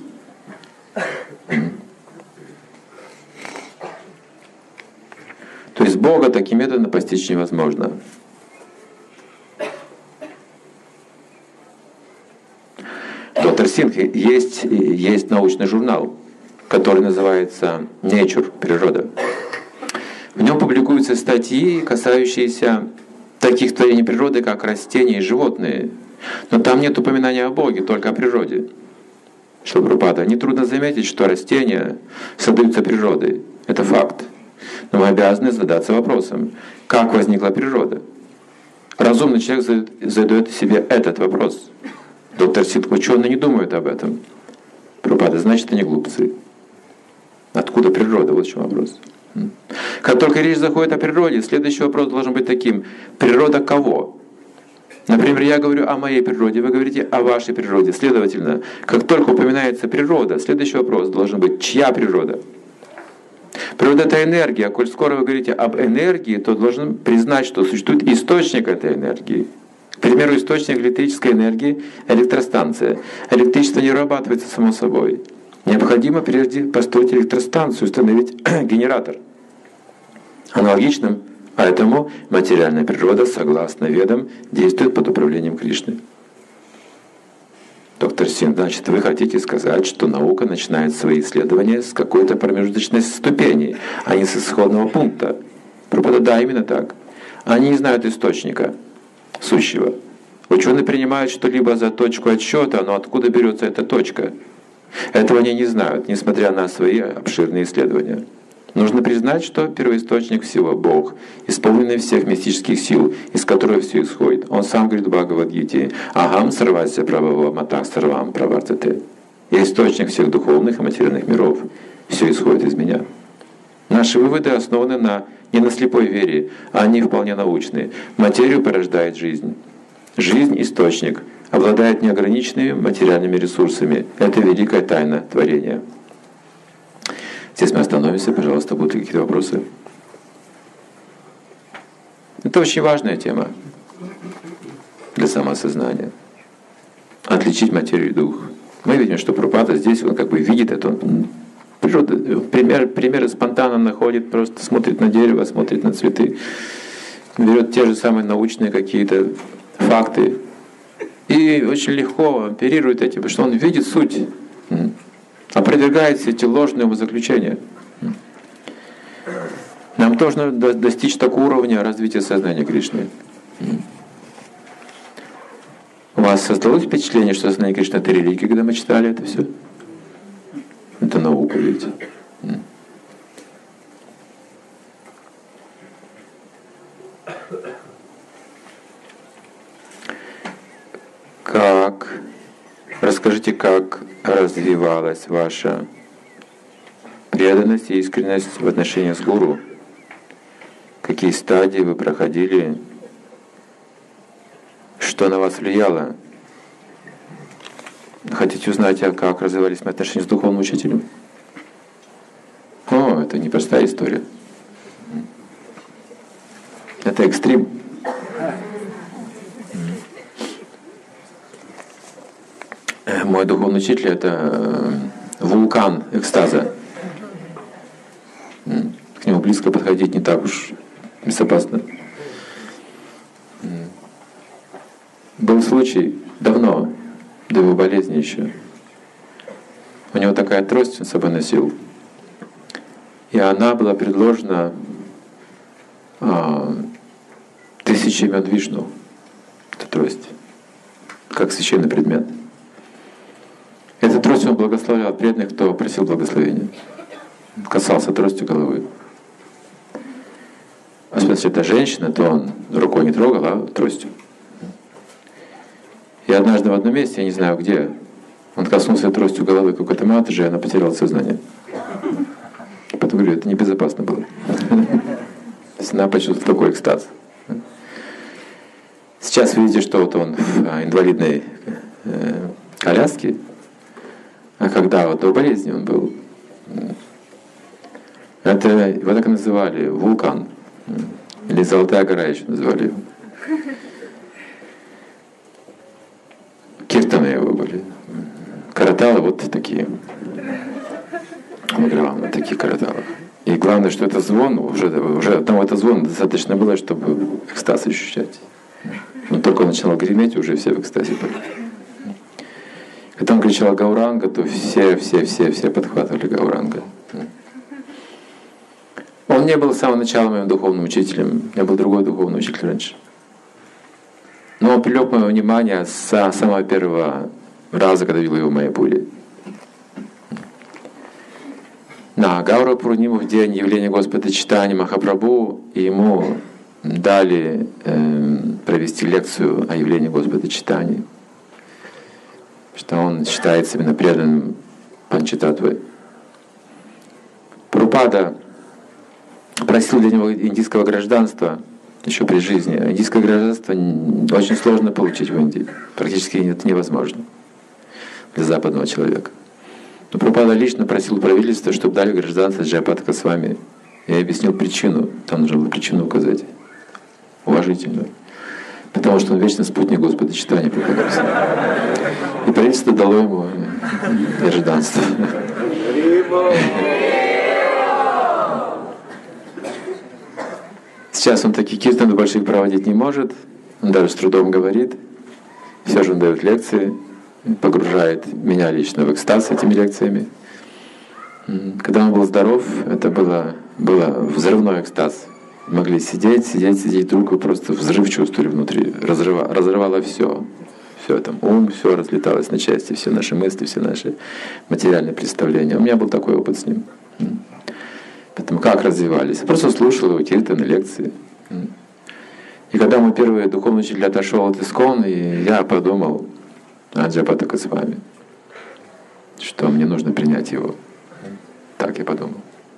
То есть Бога таким методом постичь невозможно. Доктор Синг, есть, есть научный журнал, который называется Nature, природа. В нем публикуются статьи, касающиеся таких творений природы, как растения и животные. Но там нет упоминания о Боге, только о природе. Что Прабхупада, нетрудно заметить, что растения создаются природой. Это факт. Но мы обязаны задаться вопросом, как возникла природа. Разумный человек задает себе этот вопрос. Доктор Синг, ученые не думают об этом. Прабхупада, значит, они глупцы. Откуда природа? Вот в чем вопрос. Как только речь заходит о природе, следующий вопрос должен быть таким. Природа кого? Например, я говорю о моей природе, вы говорите о вашей природе. Следовательно, как только упоминается природа, следующий вопрос должен быть, чья природа? Природа — это энергия. А коль скоро вы говорите об энергии, то должен признать, что существует источник этой энергии. К примеру, источник электрической энергии — электростанция. Электричество не вырабатывается само собой. Необходимо прежде построить электростанцию, установить генератор. Аналогичным поэтому материальная природа, согласно Ведам, действует под управлением Кришны. Доктор Син, значит, вы хотите сказать, что наука начинает свои исследования с какой-то промежуточной ступени, а не с исходного пункта? Прабхупада, да, именно так. Они не знают источника сущего. Ученые принимают что-либо за точку отсчета, но откуда берется эта точка? Этого они не знают, несмотря на свои обширные исследования. Нужно признать, что первоисточник всего — Бог, исполненный всех мистических сил, из которого все исходит. Он сам говорит в Бхагавад-гите: «Агам сарвася правава матах сарвам правартате». Я источник всех духовных и материальных миров. Все исходит из меня. Наши выводы основаны на, не на слепой вере, а они вполне научные. Материю порождает жизнь. Жизнь — источник, обладает неограниченными материальными ресурсами. Это великая тайна творения. Здесь мы остановимся, пожалуйста, будут какие-то вопросы. Это очень важная тема для самоосознания. Отличить материю и дух. Мы видим, что Прабхупада здесь, он как бы видит это, он Природа, пример, примеры спонтанно находит, просто смотрит на дерево, смотрит на цветы, берет те же самые научные какие-то факты и очень легко оперирует этим, потому что он видит суть, опровергает все эти ложные умозаключения. Нам тоже надо достичь такого уровня развития сознания Кришны. У вас создалось впечатление, что сознание Кришны — это религия, когда мы читали это все? Это наука, видите? Как? Расскажите, как развивалась ваша преданность и искренность в отношении с гуру? Какие стадии вы проходили? Что на вас влияло? Хотите узнать, а как развивались мои отношения с духовным учителем? О, это непростая история. Это экстрим. Мой духовный учитель — это вулкан экстаза. К нему близко подходить не так уж безопасно. Был случай давно, до его болезни еще. У него такая трость он с собой носил. И она была предложена а, тысячи имен Вишну, эта трость, как священный предмет. Эта трость он благословлял преданных, кто просил благословения. Касался тростью головы. А если это женщина, то он рукой не трогал, а тростью. И однажды в одном месте, я не знаю где, он коснулся тростью головы какой-то матери, и она потеряла сознание. Потом говорю, это небезопасно было. То есть она почувствовала такой экстаз. Сейчас вы видите, что вот он в инвалидной коляске, а когда вот до болезни он был, это его так и называли вулкан, или Золотая гора еще называли его. Киртаны его были. Караталы вот такие. Он играл на таких караталах. И главное, что это звон, уже, уже одного это звона достаточно было, чтобы экстаз ощущать. Но только он начинал греметь, уже все в экстазе были. Когда он кричал Гауранга, то все, все, все, все подхватывали Гауранга. Он не был с самого начала моим духовным учителем. У меня был другой духовный учитель раньше. Но он привлек мое внимание с самого первого раза, когда видел его в Майяпуре. На Гаура Пурниму, в день явления Господа Чайтаньи Махапрабху, ему дали э, провести лекцию о явлении Господа Чайтаньи, что он считается именно преданным Панчататтвы. Прабхупада просил для него индийского гражданства еще при жизни. Индийское гражданство очень сложно получить в Индии. Практически это невозможно для западного человека. Но Прабхупада лично просил правительства, чтобы дали гражданство Джайапати Госвами. Я объяснил причину. Там нужно было причину указать. Уважительную. Потому что он вечный спутник Господа Чайтаньи Прабхупады. И правительство дало ему гражданство. Сейчас он такие киртаны больших проводить не может, он даже с трудом говорит. Все же он дает лекции, погружает меня лично в экстаз этими лекциями. Когда он был здоров, это было, было взрывной экстаз. Могли сидеть, сидеть, сидеть, вдруг вы просто взрыв чувствовали внутри, разрывало, разрывало все. Все там, ум, все разлеталось на части, все наши мысли, все наши материальные представления. У меня был такой опыт с ним. Поэтому как развивались? Я просто слушал его киртаны, лекции. И когда мой первый духовный учитель отошел от ИСККОН, и я подумал о Джайапати Госвами, что мне нужно принять его. Так я подумал.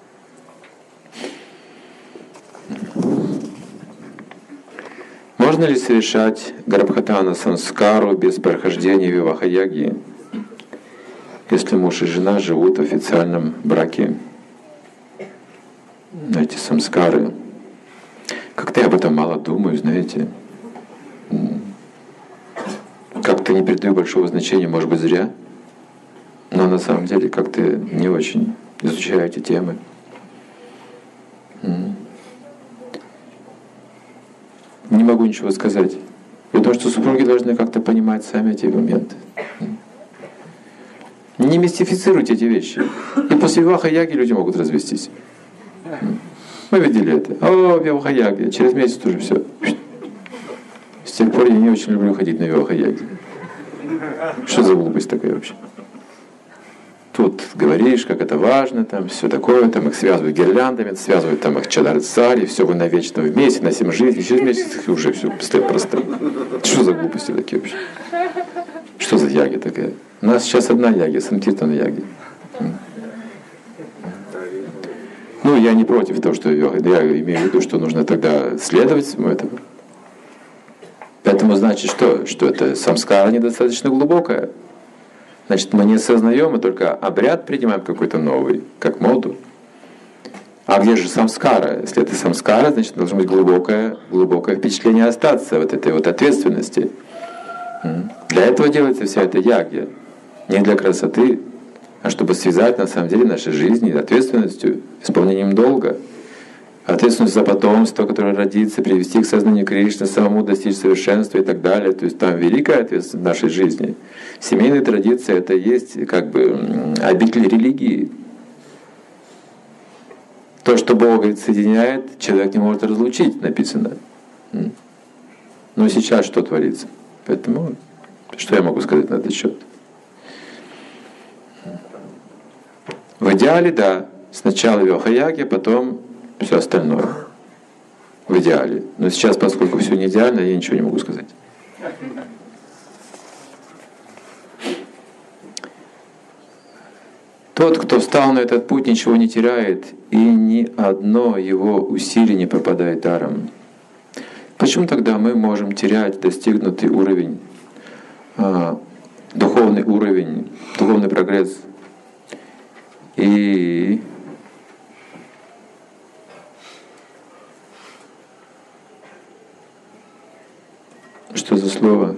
Можно ли совершать Гарабхатана Санскару без прохождения Виваха-яги, если муж и жена живут в официальном браке? Эти самскары. Как-то я об этом мало думаю, знаете. Как-то не придаю большого значения, может быть, зря. Но на самом деле как-то не очень изучаю эти темы. Не могу ничего сказать. Потому что супруги должны как-то понимать сами эти моменты. Не мистифицируйте эти вещи. И после виваха-яги люди могут развестись. Мы видели это. О, виваха-яги. Через месяц уже все. С тех пор я не очень люблю ходить на виваха-яги. Что за глупость такая вообще? Тут говоришь, как это важно, там все такое, там их связывают гирляндами, связывают там их чадар-цари, все вы навечно вместе, на семь жизней, через месяц их уже все стоит просто. Что за глупости такие вообще? Что за яги такая? У нас сейчас одна яги, Санкиртана яги. Ну, я не против того, что я имею в виду, что нужно тогда следовать всему этому. Поэтому значит что? Что это самскара недостаточно глубокая. Значит, мы не осознаем, мы только обряд принимаем какой-то новый, как моду. А где же самскара? Если это самскара, значит, должно быть глубокое, глубокое впечатление остаться вот этой вот ответственности. Для этого делается вся эта ягья. Не для красоты, а чтобы связать на самом деле наши жизни ответственностью, исполнением долга. Ответственность за потомство, которое родится, привести к сознанию Кришны, самому достичь совершенства и так далее. То есть там великая ответственность в нашей жизни. Семейная традиция — это есть как бы обитель религии. То, что Бог, говорит, соединяет, человек не может разлучить, написано. Но сейчас что творится? Поэтому что я могу сказать на этот счет? В идеале, да, сначала виваха-яги, потом все остальное. В идеале. Но сейчас, поскольку все не идеально, я ничего не могу сказать. Тот, кто встал на этот путь, ничего не теряет, и ни одно его усилие не пропадает даром. Почему тогда мы можем терять достигнутый уровень, а, духовный уровень, духовный прогресс? И что за слово?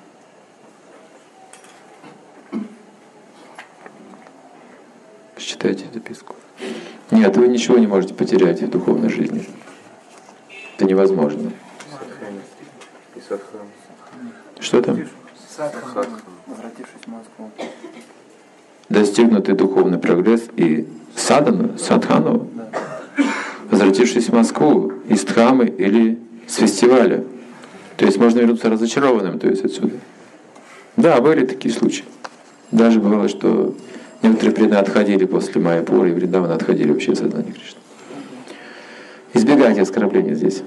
Почитайте записку. Нет, вы ничего не можете потерять в духовной жизни. Это невозможно. Что там?
Садхана, возвратившись в Москву.
Достигнутый духовный прогресс и садану, садхану,
Да.
возвратившись в Москву из Дхамы или с фестиваля. То есть можно вернуться разочарованным, то есть отсюда. Да, были такие случаи. Даже бывало, что некоторые преданные отходили после Майяпура, и Вриндавана отходили вообще от сознания Кришны. Избегайте оскорбления здесь.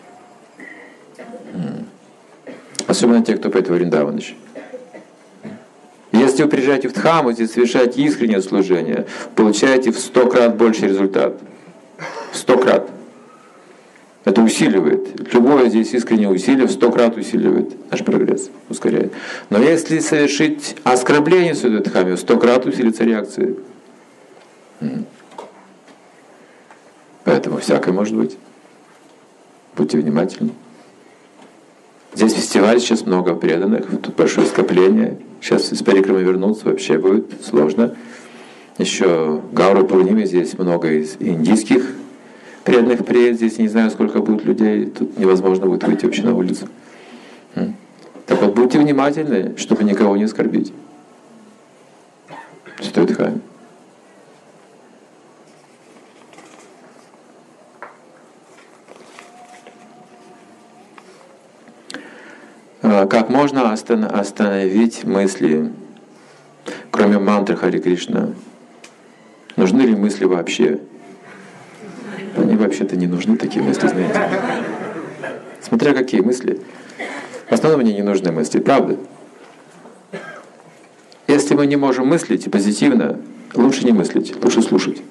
Особенно те, кто поет в Вриндаван еще. Если вы приезжаете в Дхаму, здесь совершаете искреннее служение, получаете в сто крат больше результат. В сто крат. Это усиливает. Любое здесь искреннее усилие в сто крат усиливает наш прогресс, ускоряет. Но если совершить оскорбление в Святой Дхаме, в сто крат усилится реакция. Поэтому всякое может быть. Будьте внимательны. Здесь фестиваль, сейчас много преданных, тут большое скопление. Сейчас из парикрамы вернуться вообще будет сложно. Еще Гаура Пурними, здесь много из индийских преданных приедет, здесь не знаю, сколько будет людей, тут невозможно будет выйти вообще на улицу. Так вот, будьте внимательны, чтобы никого не оскорбить. Святой Дхаме. Как можно остановить мысли, кроме мантры Харе Кришна? Нужны ли мысли вообще? Они вообще-то не нужны, такие мысли, знаете. Смотря какие мысли. В основном мне не нужны мысли, правда? Если мы не можем мыслить позитивно, лучше не мыслить, лучше слушать.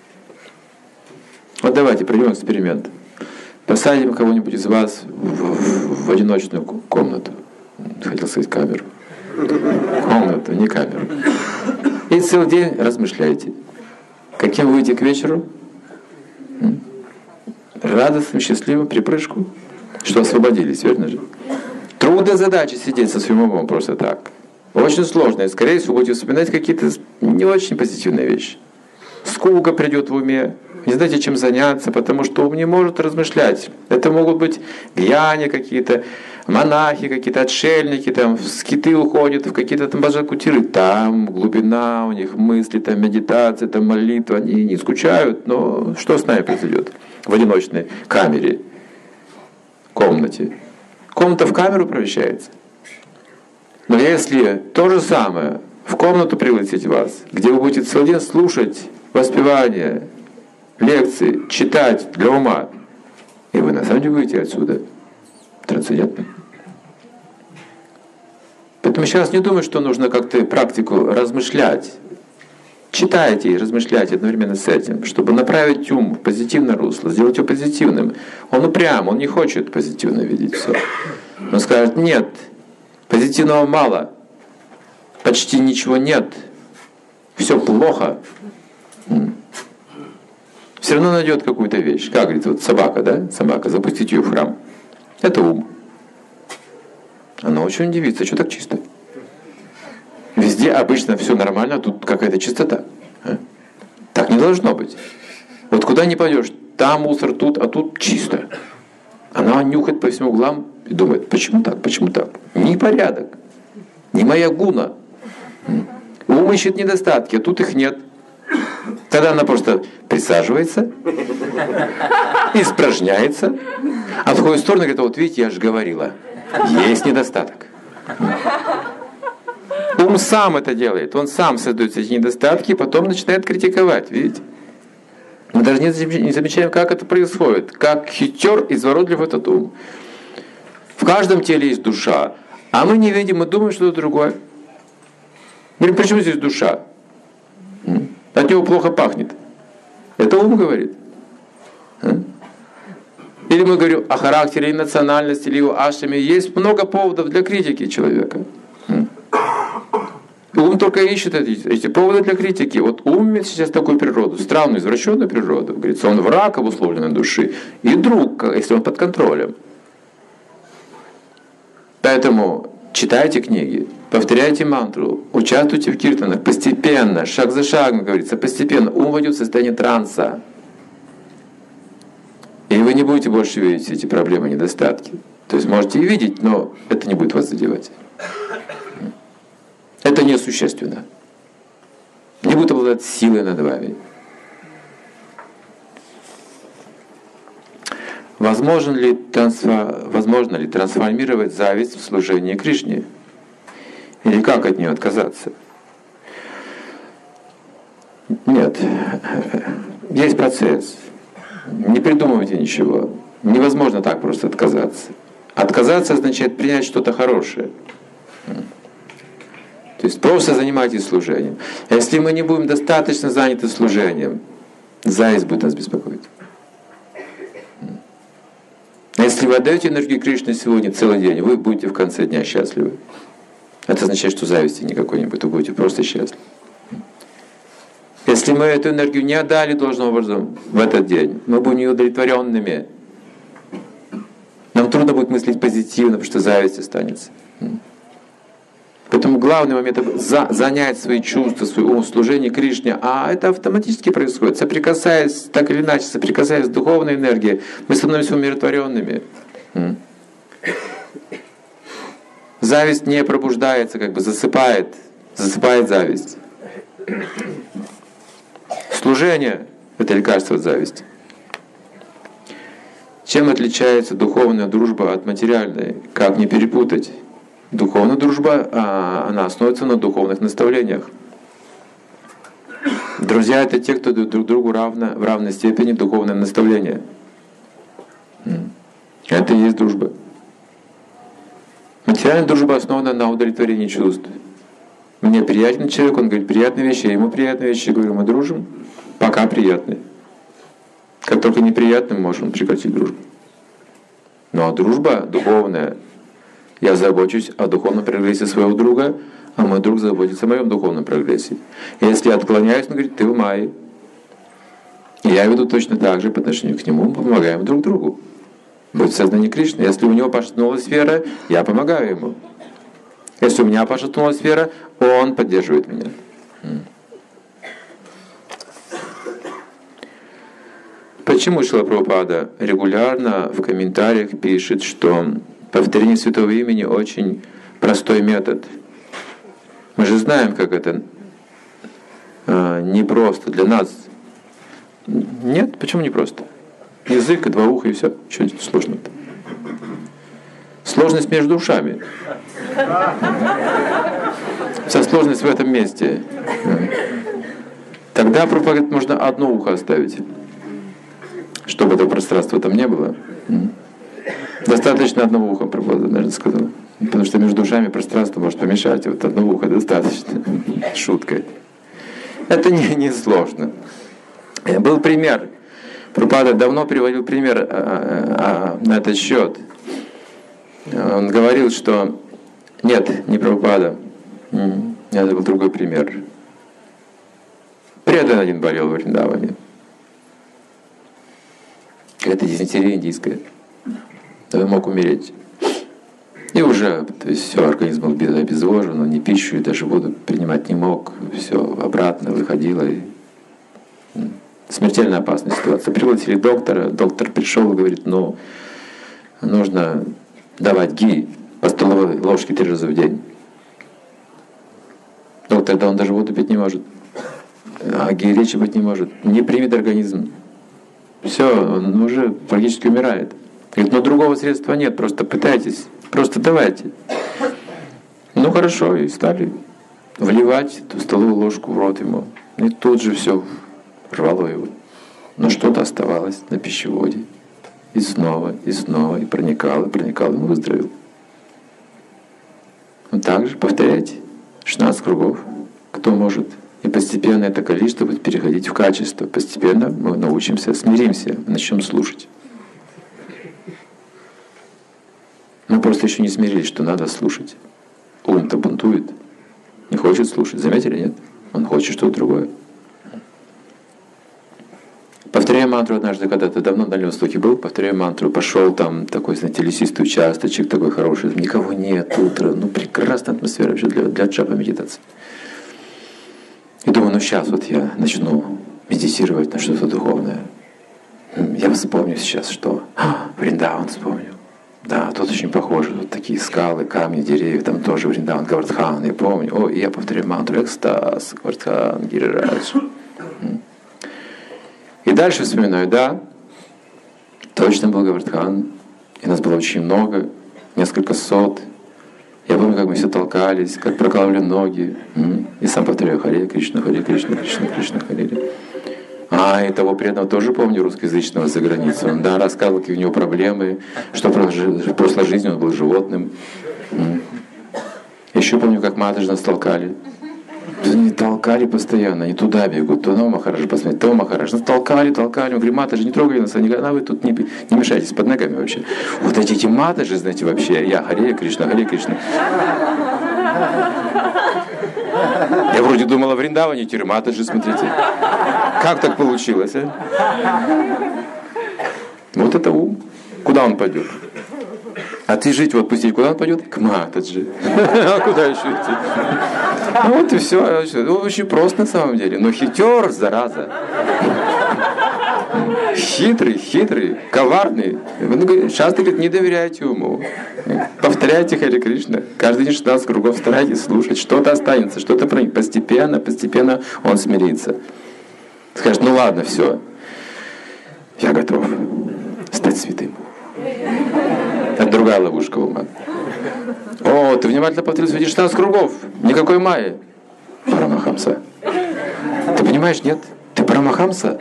Вот давайте проведем эксперимент. Посадим кого-нибудь из вас в, в, в одиночную комнату. Хотел сказать камеру. Комнату, не камеру. И целый день размышляйте. Каким выйти к вечеру? Радостным, счастливым, припрыжку. Что освободились, верно же? Трудная задача сидеть со своим умом просто так. Очень сложная. Скорее всего, будете вспоминать какие-то не очень позитивные вещи. скука придет в уме, не знаете, чем заняться, потому что ум не может размышлять. Это могут быть гьяни какие-то, монахи какие-то, отшельники, там, в скиты уходят, в какие-то там баджакутиры. Там глубина у них мысли, там медитация, там молитва. Они не скучают, но что с нами произойдет в одиночной камере, комнате? Комната в камеру превращается. Но если то же самое в комнату пригласить вас, где вы будете целый день слушать воспевания, лекции, читать для ума, и вы на самом деле выйдете отсюда трансцендентным. Поэтому сейчас не думаю, что нужно как-то практику размышлять. Читайте и размышляйте одновременно с этим, чтобы направить ум в позитивное русло, сделать его позитивным. Он упрям, он не хочет позитивно видеть все. Он скажет: нет, позитивного мало, почти ничего нет, все плохо. Все равно найдет какую-то вещь. Как говорится, вот собака, да? Собака, запустить ее в храм. Это ум. Она очень удивится, что так чисто. Везде обычно все нормально, а тут какая-то чистота. А? Так не должно быть. Вот куда ни пойдешь, там мусор, тут, а тут чисто. Она нюхает по всем углам и думает: почему так, почему так? Непорядок, не моя гуна. Ум ищет недостатки, а тут их нет. Тогда она просто присаживается, испражняется, а в другую сторону говорит: вот видите, я же говорила, есть недостаток. Ум сам это делает, он сам создает эти недостатки и потом начинает критиковать, видите? Мы даже не замечаем, как это происходит, как хитер и изворотлив этот ум. В каждом теле есть душа, а мы не видим, мы думаем, что это другое. Говорим: почему здесь душа? От него плохо пахнет. Это ум говорит. Или мы говорим о характере и национальности, или о ашаме. Есть много поводов для критики человека. Ум только ищет эти, эти поводы для критики. Вот ум имеет сейчас такую природу, странную, извращенную природу. Говорится, он враг обусловленной души и друг, если он под контролем. Поэтому читайте книги, повторяйте мантру, участвуйте в киртанах постепенно, шаг за шагом, говорится, постепенно. Ум войдет в состояние транса. И вы не будете больше видеть эти проблемы, недостатки. То есть можете и видеть, но это не будет вас задевать. Это несущественно. Не будет обладать силой над вами. Возможно ли, трансфа... Возможно ли трансформировать зависть в служение Кришне? Или как от нее отказаться? Нет. Есть процесс. Не придумывайте ничего. Невозможно так просто отказаться. Отказаться означает принять что-то хорошее. То есть просто занимайтесь служением. Если мы не будем достаточно заняты служением, зависть будет нас беспокоить. Если вы отдаете энергию Кришне сегодня целый день, вы будете в конце дня счастливы. Это означает, что зависти никакой не будет, вы будете просто счастливы. Если мы эту энергию не отдали должным образом в этот день, мы будем неудовлетворенными. Нам трудно будет мыслить позитивно, потому что зависть останется. Поэтому главный момент — за, занять свои чувства, свой ум в служении Кришне, а это автоматически происходит. Соприкасаясь, так или иначе, соприкасаясь с духовной энергией, мы становимся умиротворенными. Зависть не пробуждается, как бы засыпает, засыпает зависть. Служение — это лекарство от зависти. Чем отличается духовная дружба от материальной? Как не перепутать? Духовная дружба, она основывается на духовных наставлениях. Друзья — это те, кто друг другу равно, в равной степени духовное наставление. Это и есть дружба. Материальная дружба основана на удовлетворении чувств. Мне приятен человек, он говорит приятные вещи, я ему приятные вещи, я говорю, мы дружим, пока приятные. Как только неприятно, мы можем прекратить дружбу. Ну а дружба духовная, я забочусь о духовном прогрессе своего друга, а мой друг заботится о моем духовном прогрессе. И если я отклоняюсь, он говорит, ты в мае. И я веду точно так же по отношению к нему, мы помогаем друг другу. Быть в сознании Кришны. Если у него пошатнулась вера, я помогаю ему. Если у меня пошатнулась вера, он поддерживает меня. Почему Шрила Прабхупада регулярно в комментариях пишет, что повторение святого имени очень простой метод? Мы же знаем, как это э, непросто для нас. Нет, почему непросто? Язык и два уха и все. Что здесь сложного-то? Сложность между ушами. Вся сложность в этом месте. Тогда пропагать можно одно ухо оставить, чтобы этого пространства там не было. Достаточно одного уха, Прабхупада, наверное, сказал. Потому что между ушами пространство может помешать, и вот одного уха достаточно. Шутка. Это не, не сложно. Был пример. Прабхупада давно приводил пример а, а, а, на этот счет. Он говорил, что нет, не Прабхупада. Это был другой пример. Предан один болел в Вриндаване. Это дизентерия индийская. Он мог умереть. И уже, то есть все, организм был обезвожен, он ни пищу и даже воду принимать не мог. Все обратно выходило. И смертельно опасная ситуация. Пригласили доктора, доктор пришел и говорит, ну, нужно давать ги по столовой ложке три раза в день. Доктор, да он даже воду пить не может. А ги речи быть не может. Не примет организм. Все, он уже практически умирает. Говорит, но другого средства нет, просто пытайтесь, просто давайте. Ну хорошо, и стали вливать эту столовую ложку в рот ему. И тут же все рвало его. Но что-то оставалось на пищеводе. И снова, и снова, и проникало, и проникало, и он выздоровел. Вот так же повторяйте шестнадцать кругов, кто может. И постепенно это количество будет переходить в качество. Постепенно мы научимся, смиримся, начнем слушать. Мы просто еще не смирились, что надо слушать. Ум-то бунтует, не хочет слушать. Заметили, нет? Он хочет что-то другое. Повторяю мантру однажды, когда-то давно на Дальнем Востоке был, повторяю мантру, пошел там такой, знаете, лесистый участочек, такой хороший, никого нет, утро, ну прекрасная атмосфера вообще для, для джапа медитации. И думаю, ну сейчас вот я начну медитировать на что-то духовное. Я вспомню сейчас, что Вриндаван вспомню. Да, тут очень похоже, тут такие скалы, камни, деревья, там тоже Вриндаван, Гавардхан, я помню. О, и я повторяю мантру, экстаз, Гавардхан, Гирирадж. И дальше вспоминаю, да, точно был Гавардхан, и нас было очень много, несколько сот. Я помню, как мы все толкались, как прокалывали ноги. И сам повторяю Харе Кришна, Харе Кришна, Кришна, Кришна, Харе. А, и того преданного тоже помню, русскоязычного за границей. Он, да, рассказывал, какие у него проблемы, что в прошлой жизни он был животным. Еще помню, как Матаджи нас толкали. Не толкали постоянно, они туда бегут, то на Махараджа посмотреть, то Махарадж. Нас толкали, толкали, он говорит, Матаджи, не трогай нас, они говорят, а вы тут не, не мешайтесь под ногами вообще. Вот эти Матаджи, знаете, вообще, я Харе Кришна, Харе Кришна. Я вроде думала, в Вриндаване теперь Матаджи, смотрите. Как так получилось, а? Вот это ум. Куда он пойдет? А ты жить вот пустить, куда он пойдет? К Матаджи. А куда еще идти? Ну вот и все. Ну, очень просто на самом деле. Но хитер, зараза. Хитрый, хитрый, коварный. Часто говорит, не доверяйте уму. Повторяйте Харе Кришна. Каждый день шестнадцать кругов старайтесь слушать. Что-то останется, что-то проникнет. Постепенно, постепенно он смирится. Скажет, ну ладно, все. Я готов стать святым. Это другая ловушка ума. О, ты внимательно повторил свои шестнадцать кругов. Никакой майи. Парамахамса. Ты понимаешь, нет? Ты Парамахамса?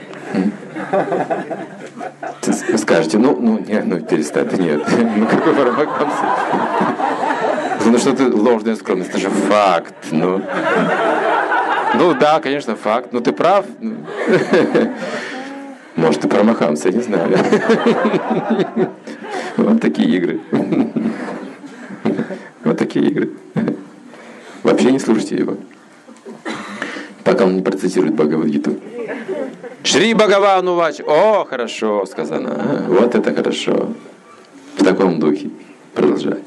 Вы скажете, ну, ну, нет, ну, перестань, нет. Ну, какой Парамахамса? Ну, что ты ложная скромность, это же факт. Ну, ну да, конечно, факт. Ну, ты прав. Может, ты Парамахамса, я не знаю. Вот такие игры. Вот такие игры. Вообще не слушайте его. Пока он не процитирует Бхагавад-гиту. Шри Бхагавану Вач. О, хорошо, сказано. А, вот это хорошо. В таком духе. Продолжай.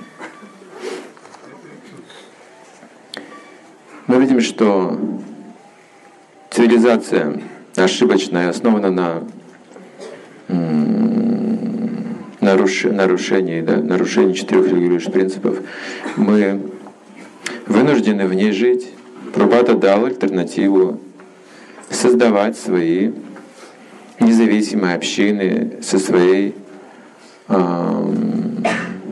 Мы видим, что цивилизация ошибочная, основана на наруш... нарушении, да, нарушении четырех регулирующих принципов, мы вынуждены в ней жить. Прабхупада дал альтернативу создавать свои независимые общины со своей эм,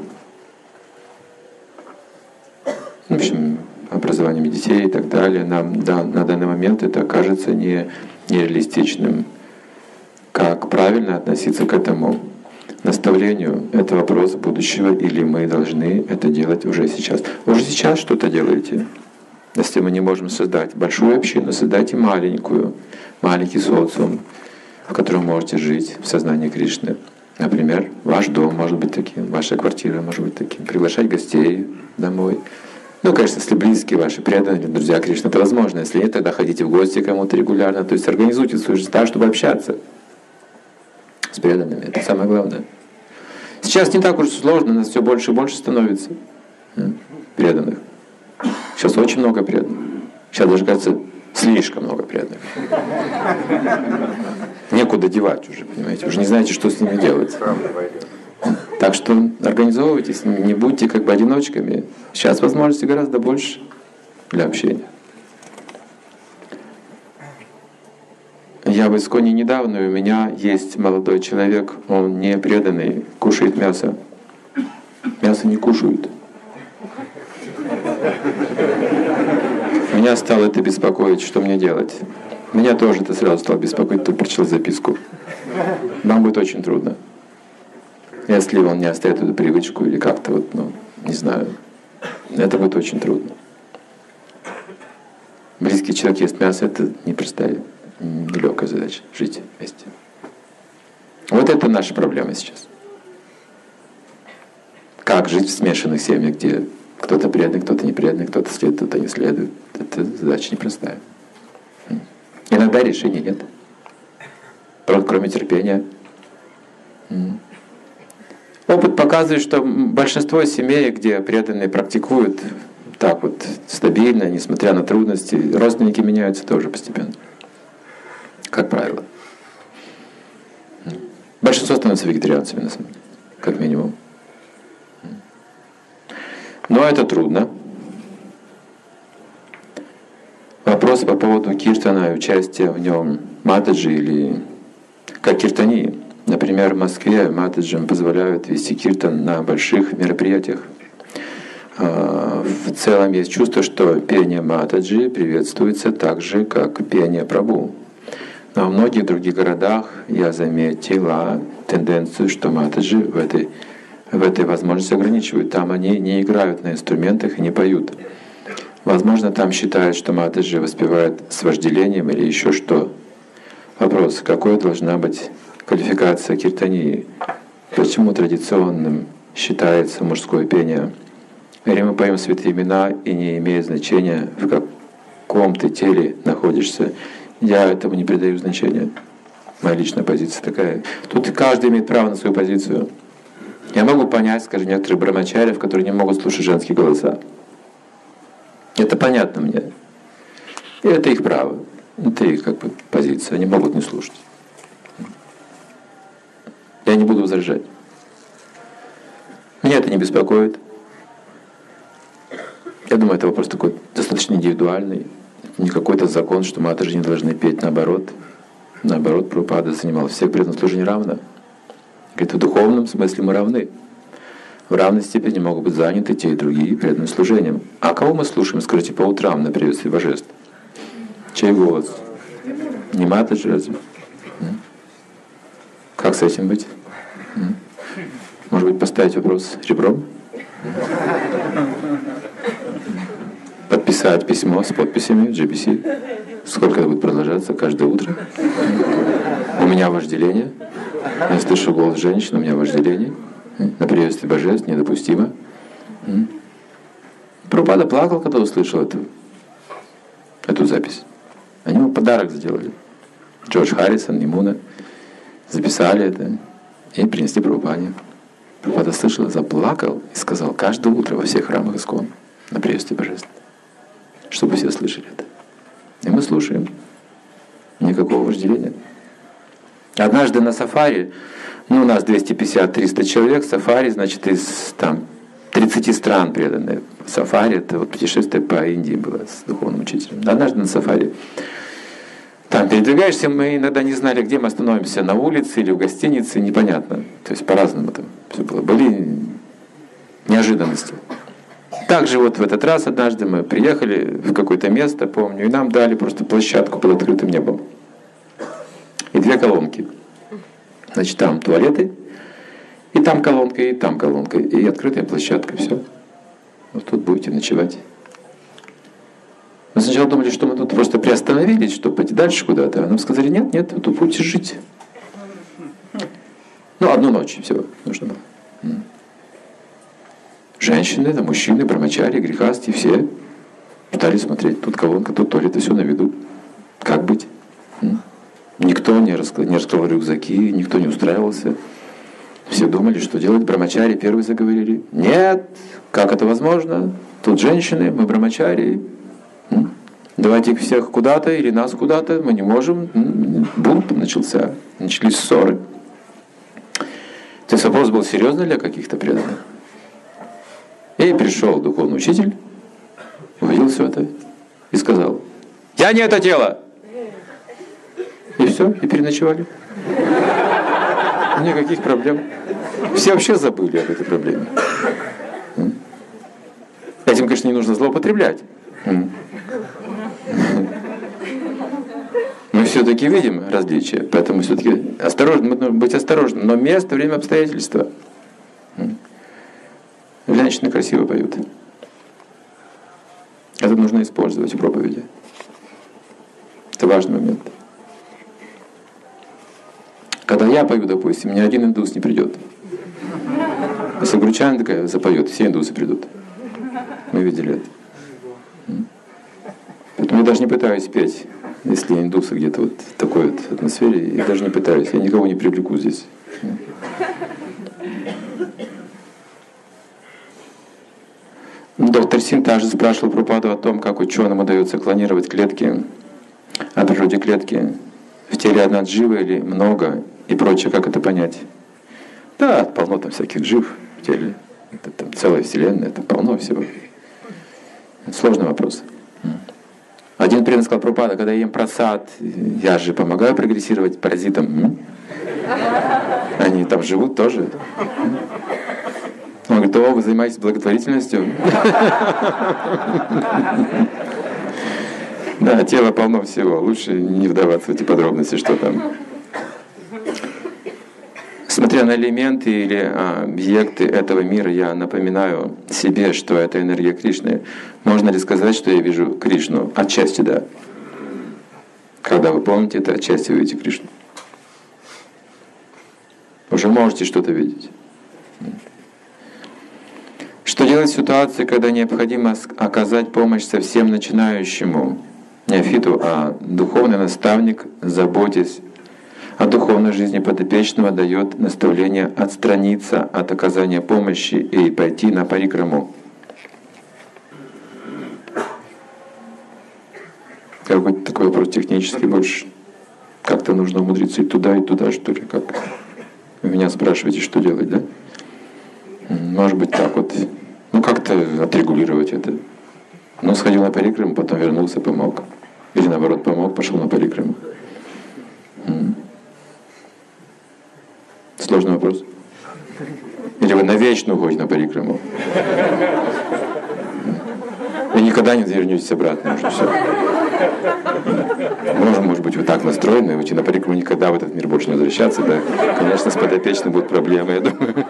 в общем, образованием детей и так далее. Нам да, на данный момент это кажется не, нереалистичным. Как правильно относиться к этому наставлению? Это вопрос будущего, или мы должны это делать уже сейчас? Уже сейчас что-то делаете. Если мы не можем создать большую общину, создайте маленькую, маленький социум, в котором можете жить в сознании Кришны. Например, ваш дом может быть таким, ваша квартира может быть таким, приглашать гостей домой. Ну, конечно, если близкие ваши, преданные, друзья Кришны, это возможно. Если нет, тогда ходите в гости кому-то регулярно. То есть организуйте свою жизнь так, чтобы общаться с преданными. Это самое главное. Сейчас не так уж сложно, нас все больше и больше становится преданных. Сейчас очень много преданных. Сейчас даже, кажется, слишком много преданных. Некуда девать уже, понимаете. Уже не знаете, что с ними делать. Так что организовывайтесь, не будьте как бы одиночками. Сейчас возможностей гораздо больше для общения. Я в Исконе недавно, и у меня есть молодой человек, он не преданный, кушает мясо. Мясо не кушают. Меня стало это беспокоить, что мне делать. Меня тоже это сразу стало беспокоить, тут прочитал записку. Вам будет очень трудно. Если он не оставит эту привычку или как-то вот, ну, не знаю, это будет очень трудно. Близкий человек ест мясо, это непростая, нелегкая задача жить вместе. Вот это наша проблема сейчас. Как жить в смешанных семьях, где кто-то преданный, кто-то непреданный, кто-то следует, кто-то не следует. Это задача непростая. Иногда решений нет. Просто кроме терпения. Опыт показывает, что большинство семей, где преданные практикуют так вот стабильно, несмотря на трудности, родственники меняются тоже постепенно. Как правило. Большинство становятся вегетарианцами, на самом деле, как минимум. Но это трудно. Вопрос по поводу киртана и участия в нем матаджи или как киртани. Например, в Москве матаджам позволяют вести киртан на больших мероприятиях. В целом есть чувство, что пение матаджи приветствуется так же, как пение прабху. Но в многих других городах я заметила тенденцию, что матаджи в этой, в этой возможности ограничивают. Там они не играют на инструментах и не поют. Возможно, там считают, что матаджи воспевают с вожделением или еще что. Вопрос, какой должна быть квалификация киртании? Почему традиционным считается мужское пение? Или мы поем святые имена и не имеет значения, в каком ты теле находишься? Я этому не придаю значения. Моя личная позиция такая. Тут каждый имеет право на свою позицию. Я могу понять, скажем, некоторых брамачарьев, которые не могут слушать женские голоса. Это понятно мне. И это их право. Это их как бы позиция. Они могут не слушать. Я не буду возражать. Меня это не беспокоит. Я думаю, это вопрос такой достаточно индивидуальный. Не какой-то закон, что матаджи не должны петь. Наоборот. Наоборот, Прабхупада занимал всех преданных служений равно. Говорит, в духовном смысле мы равны. В равной степени могут быть заняты те и другие преданным служением. А кого мы слушаем, скажите, по утрам на приветствие божеств? Чей голос? Не матаджи разве? Как с этим быть? Может быть, поставить вопрос ребром? Подписать письмо с подписями в джи би си. Сколько это будет продолжаться каждое утро? У меня вожделение. Я слышу голос женщины, у меня вожделение. На приветствие божеств недопустимо. Прабхупада плакал, когда услышал эту, эту запись. Они ему подарок сделали. Джордж Харрисон, Нимуна записали это и принесли Прабхупаде. Прабхупада слышал, заплакал и сказал каждое утро во всех храмах Искон на приветствие божеств, чтобы все слышали это. И мы слушаем. Никакого вожделения. Однажды на сафари, ну у нас двести пятьдесят - триста человек, сафари, значит, из там тридцати стран преданные. Сафари — это вот путешествие по Индии было с духовным учителем. Однажды на сафари. Там передвигаешься, мы иногда не знали, где мы остановимся, на улице или в гостинице, непонятно. То есть по-разному там все было. Были неожиданности. Также вот в этот раз однажды мы приехали в какое-то место, помню, и нам дали просто площадку под открытым небом. И две колонки. Значит, там туалеты, и там колонка, и там колонка, и открытая площадка, все. Вот тут будете ночевать. Мы сначала думали, что мы тут просто приостановились, чтобы пойти дальше куда-то. А нам сказали, нет, нет, вы тут будете жить. Ну, одну ночь всего нужно было. Женщины, да, мужчины, брамачари, грехасти, все стали смотреть. Тут колонка, тут туалет, и все на виду. Как быть? Никто не раскрыл, не раскрыл рюкзаки, никто не устраивался. Все думали, что делать. Брамачари первые заговорили. Нет, как это возможно? Тут женщины, мы брамачари. Давайте их всех куда-то или нас куда-то, мы не можем. Бунт начался, начались ссоры. То есть вопрос был серьезный для каких-то преданных. И пришел духовный учитель, увидел все это и сказал: «Я не это тело!» И все, и переночевали. Никаких проблем. Все вообще забыли об этой проблеме. Этим, конечно, не нужно злоупотреблять. Мы все-таки видим различия, поэтому все-таки осторожно, нужно быть осторожным. Но место, время, обстоятельства. Женщины красиво поют. Это нужно использовать в проповеди. Это важный момент. Когда я пою, допустим, ни один индус не придет. Если гурчанин такая запоет, все индусы придут. Мы видели это. Поэтому я даже не пытаюсь петь, если индусы где-то вот в такой вот атмосфере, я даже не пытаюсь, я никого не привлеку здесь. Доктор Син также спрашивал Прабхупаду о том, как ученым удается клонировать клетки, о природе клетки, в теле одна джива или много, и прочее, как это понять. Да, полно там всяких джив в теле, это там целая вселенная, это полно всего. Сложный вопрос. Один преданный сказал: Прабхупада, когда я ем прасад, я же помогаю прогрессировать паразитам. Они там живут тоже. Он говорит: о, вы занимаетесь благотворительностью? Да, тело полно всего. Лучше не вдаваться в эти подробности, что там. Смотря на элементы или а, объекты этого мира, я напоминаю себе, что это энергия Кришны. Можно ли сказать, что я вижу Кришну? Отчасти да. Когда вы помните это, отчасти вы видите Кришну. Уже можете что-то видеть. Что делать в ситуации, когда необходимо оказать помощь совсем начинающему неофиту, а духовный наставник, заботясь о духовной жизни подопечного, дает наставление отстраниться от оказания помощи и пойти на парикраму? Какой-то такой вопрос технический больше. Как-то нужно умудриться и туда, и туда, что ли? Как? Вы меня спрашиваете, что делать, да? Может быть, так вот. Ну, как-то отрегулировать это. Ну, сходил на парикраму, потом вернулся, помог. Или наоборот, помог, пошел на парикраму. Сложный вопрос. Или вы навечно уходите на парикраму. И никогда не вернетесь обратно уже все. Может, может быть, вы так настроены, уйти на парикраму, никогда в этот мир больше не возвращаться, да? Конечно, с подопечным будут проблемы, я думаю.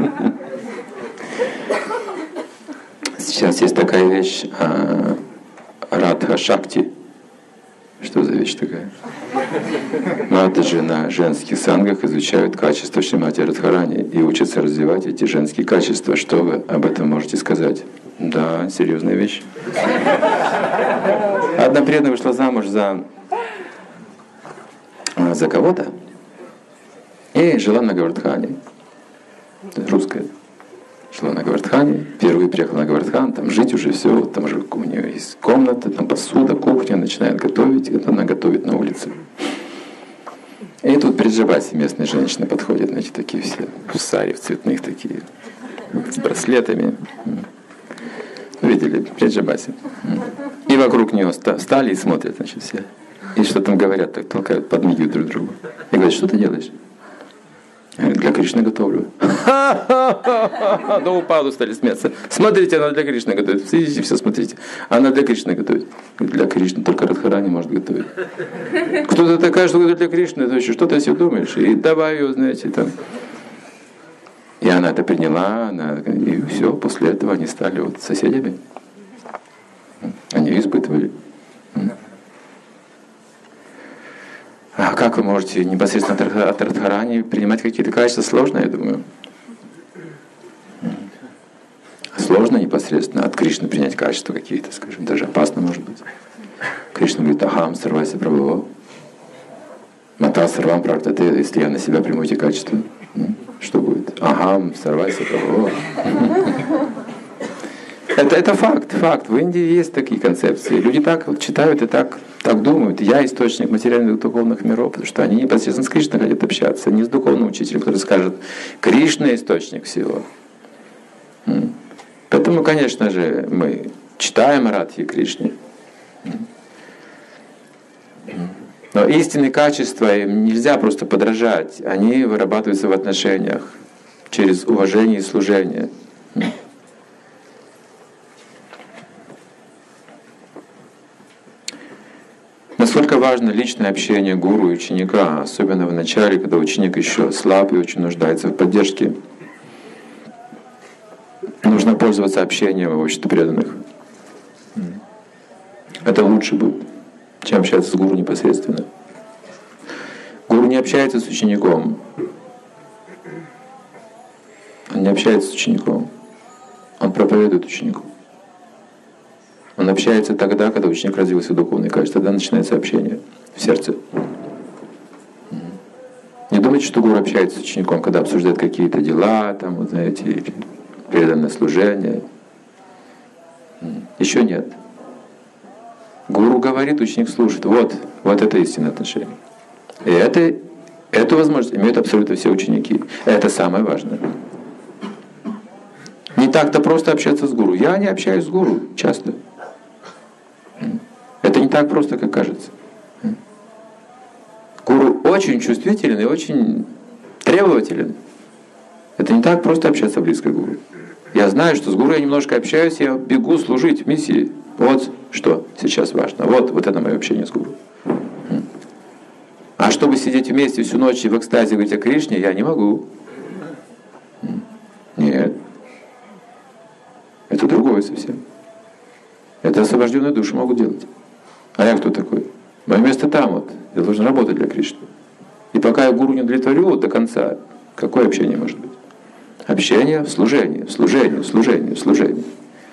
Сейчас есть такая вещь а, Радха Шакти. Что за вещь такая? Матаджи на женских сангах изучают качества Шримати Радхарани и учатся развивать эти женские качества. Что вы об этом можете сказать? Да, серьезная вещь. Одна преданная вышла замуж за, за кого-то и жила на Гавардхане. Русская. Жила на Гавардхане, впервые приехала на Гавардхан, там жить уже все, там же у нее есть комната, там посуда, кухня, начинает готовить, это она готовит на улице. И тут Бриджабаси местные женщины подходят, значит, такие все в саре, в цветных такие, с браслетами. Видели, Бриджабаси. И вокруг нее встали и смотрят, значит, все. И что там говорят, так толкают, подмигивают друг другу. И говорят, что ты делаешь? Я говорю, для Кришны готовлю. До упаду стали смеяться. Смотрите, она для Кришны готовит. Сидите, все смотрите. Она для Кришны готовит. Для Кришны только Радхарани может готовить. Кто-то такая, что для Кришны, это еще что ты себе думаешь? И давай ее, знаете, там. И она это приняла, она, и все, после этого они стали вот соседями. Они ее испытывали. А как вы можете непосредственно от Радхарани принимать какие-то качества? Сложно, я думаю. Сложно непосредственно от Кришны принять качества какие-то, скажем, даже опасно может быть. Кришна говорит, ахам, сарвайся прабхава. Мата сарвам практате, если я на себя приму эти качества, что будет? Ахам, сарвайся прабхава. Это, это факт, факт. В Индии есть такие концепции. Люди так вот читают и так, так думают. Я источник материальных духовных миров, потому что они непосредственно с Кришной хотят общаться, не с духовным учителем, который скажет, Кришна источник всего. Поэтому, конечно же, мы читаем Радхи Кришне. Но истинные качества им нельзя просто подражать. Они вырабатываются в отношениях через уважение и служение. Насколько важно личное общение гуру и ученика, особенно в начале, когда ученик еще слаб и очень нуждается в поддержке. Нужно пользоваться общением в обществе преданных. Это лучше будет, чем общаться с гуру непосредственно. Гуру не общается с учеником. Он не общается с учеником. Он проповедует ученику. Он общается тогда, когда ученик развился в духовной качестве, тогда начинается общение в сердце. Не думайте, что гуру общается с учеником, когда обсуждает какие-то дела, там, вот, знаете, преданное служение. Еще нет. Гуру говорит, ученик слушает. Вот, вот это истинное отношение. И это, эту возможность имеют абсолютно все ученики. Это самое важное. Не так-то просто общаться с гуру. Я не общаюсь с гуру часто. Это не так просто, как кажется. Гуру очень чувствителен и очень требователен. Это не так просто общаться близко к гуру. Я знаю, что с гуру я немножко общаюсь, я бегу служить в миссии. Вот что сейчас важно. Вот, вот это мое общение с гуру. А чтобы сидеть вместе всю ночь и в экстазе говорить о Кришне, я не могу. Нет. Это другое совсем. Это освобожденные души могут делать. А я кто такой? Мое место там вот. Я должен работать для Кришны. И пока я гуру не удовлетворю вот до конца, какое общение может быть? Общение в служении, в служении, в служении, в служении.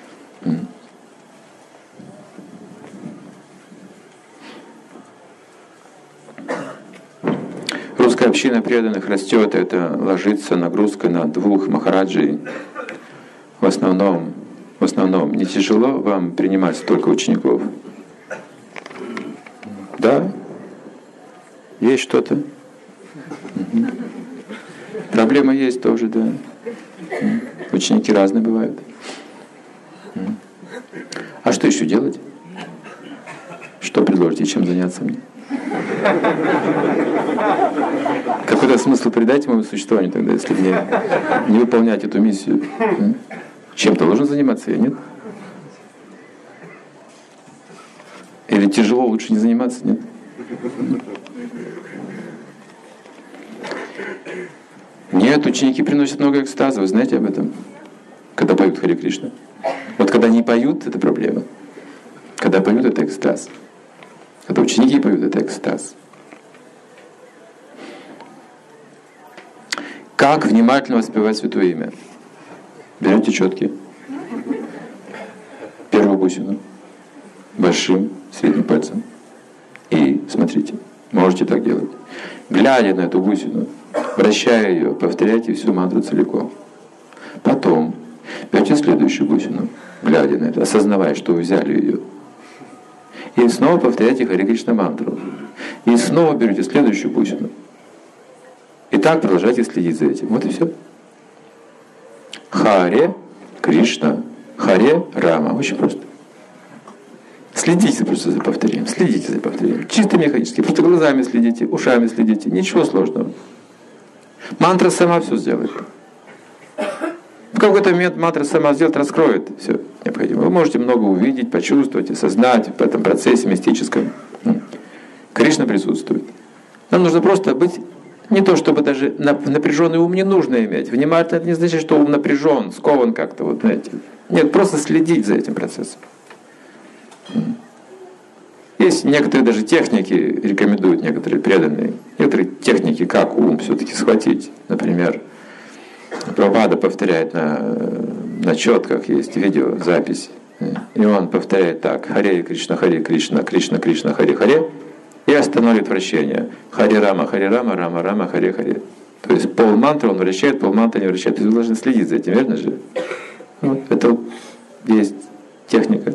Русская община преданных растет, это ложится нагрузка на двух махараджей. В основном, в основном, не тяжело вам принимать столько учеников? Да? Есть что-то? Угу. Проблема есть тоже, да. Ученики разные бывают. А что еще делать? Что предложите, чем заняться мне? Какой-то смысл придать моему существованию тогда, если мне не выполнять эту миссию? Чем-то должен заниматься я, нет? Или тяжело, лучше не заниматься, нет? Нет, ученики приносят много экстаза, вы знаете об этом? Когда поют Харе Кришна. Вот когда не поют, это проблема. Когда поют, это экстаз. Когда ученики поют, это экстаз. Как внимательно воспевать Святое Имя? Берете четки. Первую бусину. Большим, средним пальцем. И смотрите. Можете так делать. Глядя на эту бусину, вращая ее, повторяйте всю мантру целиком. Потом берете следующую бусину, глядя на это, осознавая, что вы взяли ее. И снова повторяйте Харе Кришна мантру. И снова берете следующую бусину. так продолжайте следить за этим. Вот и все. Харе Кришна, Харе Рама. Очень просто. Следите просто за повторением, следите за повторением. Чисто механически. Просто глазами следите, ушами следите. Ничего сложного. Мантра сама все сделает. В какой-то момент мантра сама сделает, раскроет все необходимое. Вы можете много увидеть, почувствовать, осознать в этом процессе мистическом. Кришна присутствует. Нам нужно просто быть, не то чтобы даже напряженный ум не нужно иметь. Внимательно это не значит, что ум напряжен, скован как-то, вот знаете. Нет, просто следить за этим процессом. Есть некоторые даже техники, рекомендуют некоторые преданные, некоторые техники, как ум все-таки схватить. Например, Прабхупада повторяет на, на четках, есть видеозапись, и он повторяет так: Харе Кришна, Харе Кришна, Кришна Кришна, Харе Харе, и остановит вращение. Харе Рама, Харе Рама, Рама Рама, Харе Харе. То есть пол мантры он вращает, пол мантры не вращает. То есть вы должны следить за этим, верно же? Вот, это есть техника.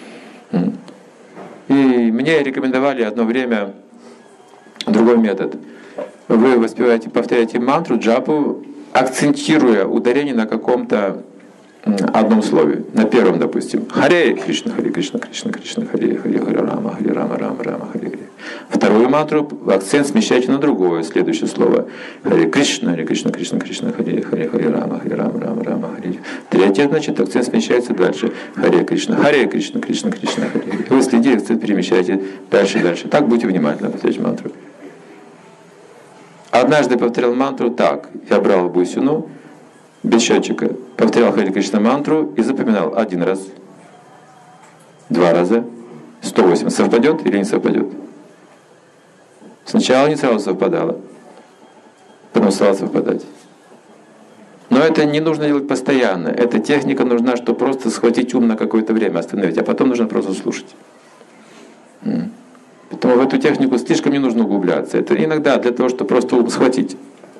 И мне рекомендовали одно время другой метод. Вы воспеваете, повторяете мантру, джапу, акцентируя ударение на каком-то одном слове. На первом, допустим. Харе Кришна, Харе Кришна, Кришна Кришна, Харе Харе, Харе Рама, Харе Рама, Рама Рама, Харе Харе. Вторую мантру акцент смещайте на другое, следующее слово. Харе Кришна, Харе Кришна, Кришна Кришна, Харе Харе, Харе Рама, Харе Рама, Рама Рама, Харе. Третье, значит, акцент смещается дальше. Харе Кришна, Харе Кришна, Кришна Кришна, Харе. Вы следите, акцент перемещаете дальше и дальше. Так будьте внимательны повторять мантру. Однажды повторял мантру так. Я брал бусину без счетчика, повторял Харе Кришна мантру и запоминал один раз, два раза, сто восемь. Совпадет или не совпадет? Сначала не сразу совпадало, потом стало совпадать. Но это не нужно делать постоянно. Эта техника нужна, чтобы просто схватить ум на какое-то время, остановить, а потом нужно просто слушать. Поэтому в эту технику слишком не нужно углубляться. Это иногда для того, чтобы просто ум схватить.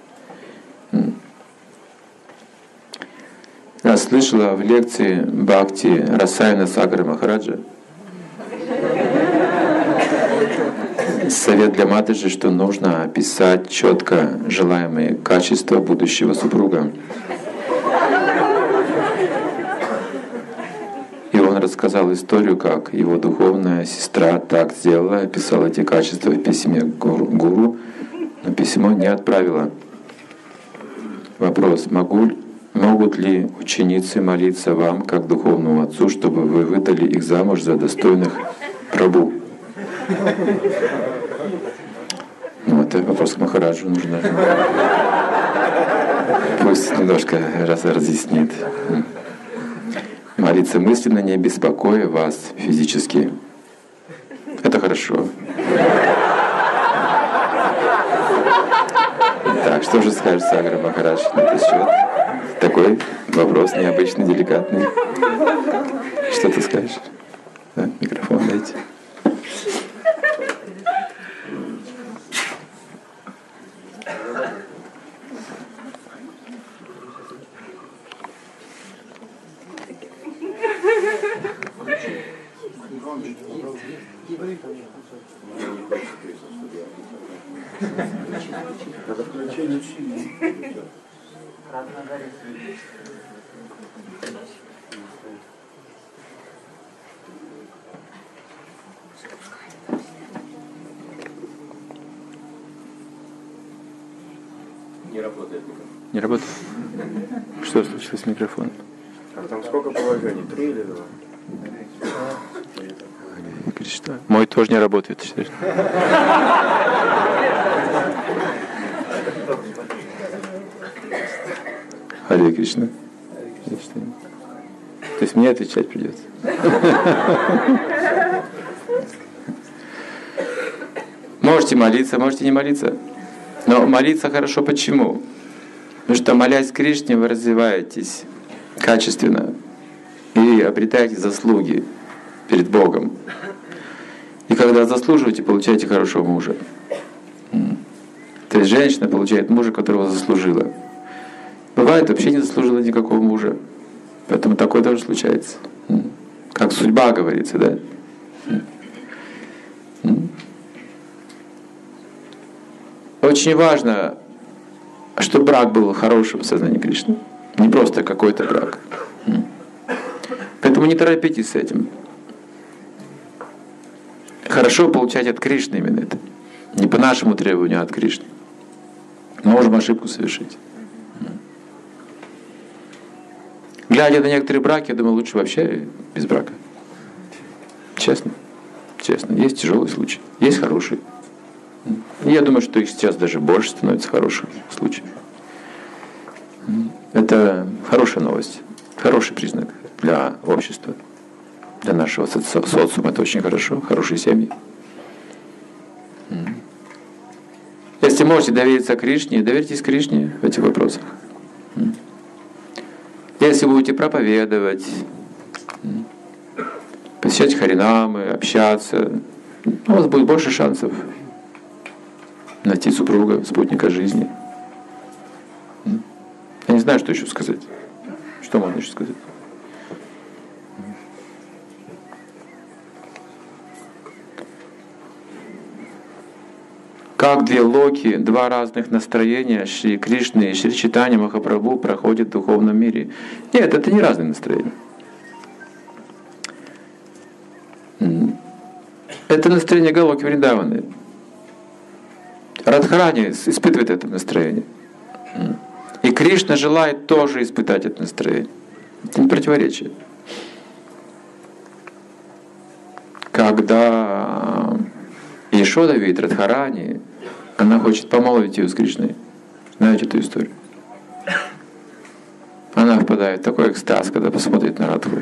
Я слышала в лекции Бхакти Расаяна Сагара Махараджа совет для матаджи, что нужно описать четко желаемые качества будущего супруга. И он рассказал историю, как его духовная сестра так сделала, описала эти качества в письме гуру, гуру, но письмо не отправила. Вопрос: могу, могут ли ученицы молиться вам, как духовному отцу, чтобы вы выдали их замуж за достойных прабху? Ну, это вопрос к Махараджу нужно. Пусть немножко раз разъяснит. Молиться мысленно, не беспокоя вас физически. Это хорошо. Так, что же скажет Сагара Махарадж на этот счет? Такой вопрос необычный, деликатный. Что ты скажешь? Да, микрофон дайте.
Надо включение.
Не работает микрофон. Не работает? Что случилось с микрофоном?
А там сколько положений? Три или два?
Кришна. Мой тоже не работает, считаешь? Харе Кришна. То есть мне отвечать придется. Можете молиться, можете не молиться. Но молиться хорошо почему? Потому что, молясь Кришне, вы развиваетесь качественно и обретаете заслуги перед Богом. И когда заслуживаете, получаете хорошего мужа. То есть женщина получает мужа, которого заслужила. Бывает, вообще не заслужила никакого мужа. Поэтому такое тоже случается. Как судьба, говорится, да? Очень важно чтобы брак был хорошим в сознании Кришны. Не просто какой-то брак. Поэтому не торопитесь с этим. Хорошо получать от Кришны именно это. Не по нашему требованию, а от Кришны. Можем ошибку совершить. Глядя на некоторые браки, я думаю, лучше вообще без брака. Честно. Честно. Есть тяжелые случаи, есть хорошие. Я думаю, что их сейчас даже больше становится хороших случаев. Это хорошая новость, хороший признак для общества, для нашего соци- социума. Это очень хорошо, хорошие семьи. Если можете довериться Кришне, доверьтесь Кришне в этих вопросах. Если будете проповедовать, посещать харинамы, общаться, у вас будет больше шансов найти супруга, спутника жизни. Я не знаю, что еще сказать. Что можно еще сказать? Как две локи, два разных настроения Шри Кришны и Шри Чайтанья Махапрабху проходят в духовном мире. Нет, это не разные настроения. Это настроение Галоки Вриндаваны. Радхарани испытывает это настроение. И Кришна желает тоже испытать это настроение. Это не противоречие. Когда Ешода видит Радхарани, она хочет помолвить ее с Кришной. Знаете эту историю? Она впадает в такой экстаз, когда посмотрит на Радху.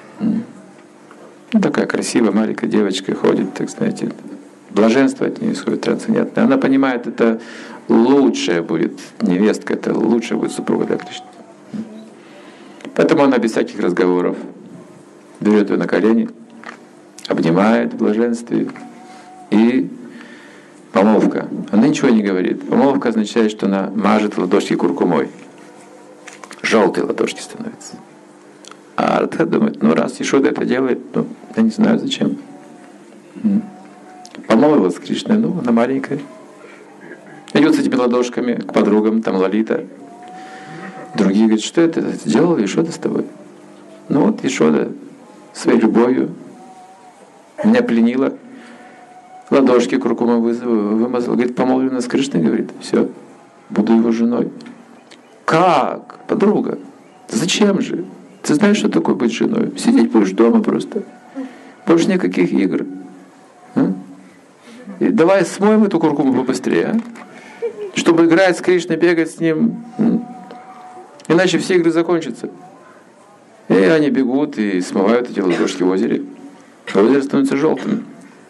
Ну, такая красивая маленькая девочка ходит, так знаете, блаженство от нее исходит трансцендентное. Она понимает, это лучшая будет невестка, это лучшая будет супруга для Кришны. Поэтому она без всяких разговоров берет ее на колени, обнимает в блаженстве и помолвка. Она ничего не говорит. Помолвка означает, что она мажет ладошки куркумой. Желтые ладошки становятся. А Радха думает, ну раз Ешода это делает, ну я не знаю зачем. Помолвилась с Кришной, ну она маленькая. Идет с этими ладошками к подругам, там Лалита. Другие говорят, что это? Это сделала Ешода с тобой? Ну вот Ешода своей любовью меня пленила. Ладошки куркумой вымазала. Говорит, помолвлена с Кришной, говорит, все, буду его женой. Как? Подруга, зачем же? Ты знаешь, что такое быть женой? Сидеть будешь дома просто. Больше никаких игр. А? И давай смоем эту куркуму побыстрее, а? Чтобы играть с Кришной, бегать с ним. Иначе все игры закончатся. И они бегут и смывают эти ладошки в озере. А озеро становится желтым.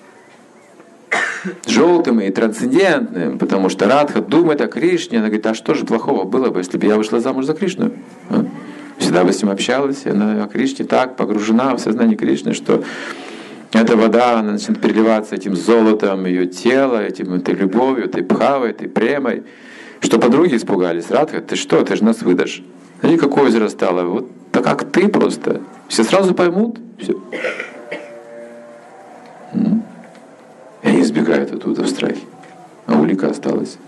Желтым и трансцендентным, потому что Радха думает о Кришне. Она говорит, а что же плохого было бы, если бы я вышла замуж за Кришну? А? Всегда бы с ним общалась, и она о Кришне так погружена в сознание Кришны, что эта вода, она начинает переливаться этим золотом ее тела, этим, этой любовью, этой бхавой, этой премой, что подруги испугались. Радха, ты что, ты же нас выдашь. Смотри, какое озеро стало. Вот так как ты просто. Все сразу поймут. Все. И они избегают оттуда в страхе. А улика осталась.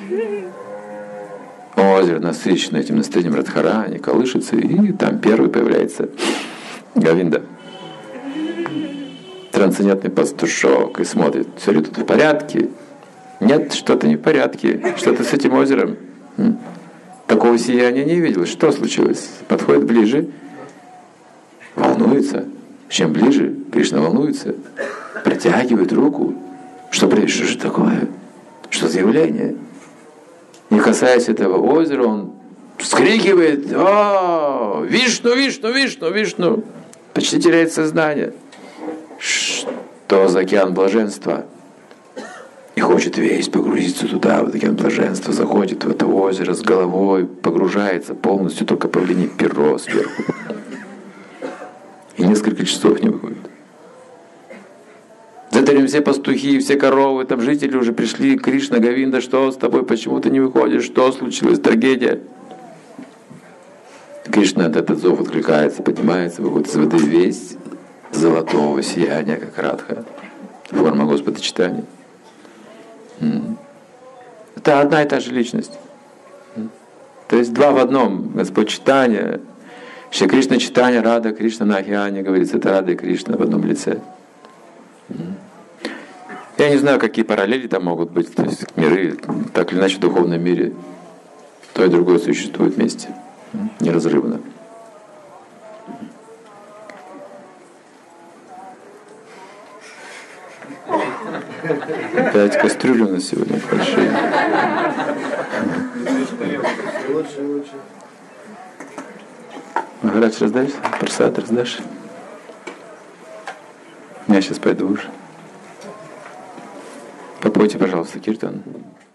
Озеро насыщено этим настроением Радхарани, колышется, и там первый появляется Говинда. Трансцендентный пастушок, и смотрит, все ли тут в порядке? Нет, что-то не в порядке, что-то с этим озером. Такого сияния не видел. Что случилось? Подходит ближе, волнуется. Чем ближе, Кришна волнуется, протягивает руку. Что, что же такое? Что за явление? Не касаясь этого озера, он вскрикивает: «О, Вишну, Вишну, Вишну, Вишну!» Почти теряет сознание. Что за океан блаженства? И хочет весь погрузиться туда, в океан блаженства, заходит в это озеро с головой, погружается полностью, только павлине перо сверху. И несколько часов не выходит. Затем все пастухи, все коровы, там жители уже пришли. Кришна, Говинда, что с тобой, почему ты не выходишь, что случилось, трагедия? Кришна от этот зов откликается, поднимается, выходит из воды весь золотого сияния, как Радха, форма Господа Чайтаньи. Это одна и та же личность. То есть два в одном. Господь читания, Шри Кришна читания, Рада Кришна на океане, говорится, это Рада и Кришна в одном лице. Я не знаю, какие параллели там могут быть, то есть миры, так или иначе в духовном мире то и другое существует вместе, неразрывно. Опять кастрюли у нас сегодня большие.
Лучше, лучше.
Магарадж, раздашь? Прасад раздашь? Я сейчас пойду уже. Попойте, пожалуйста, киртан.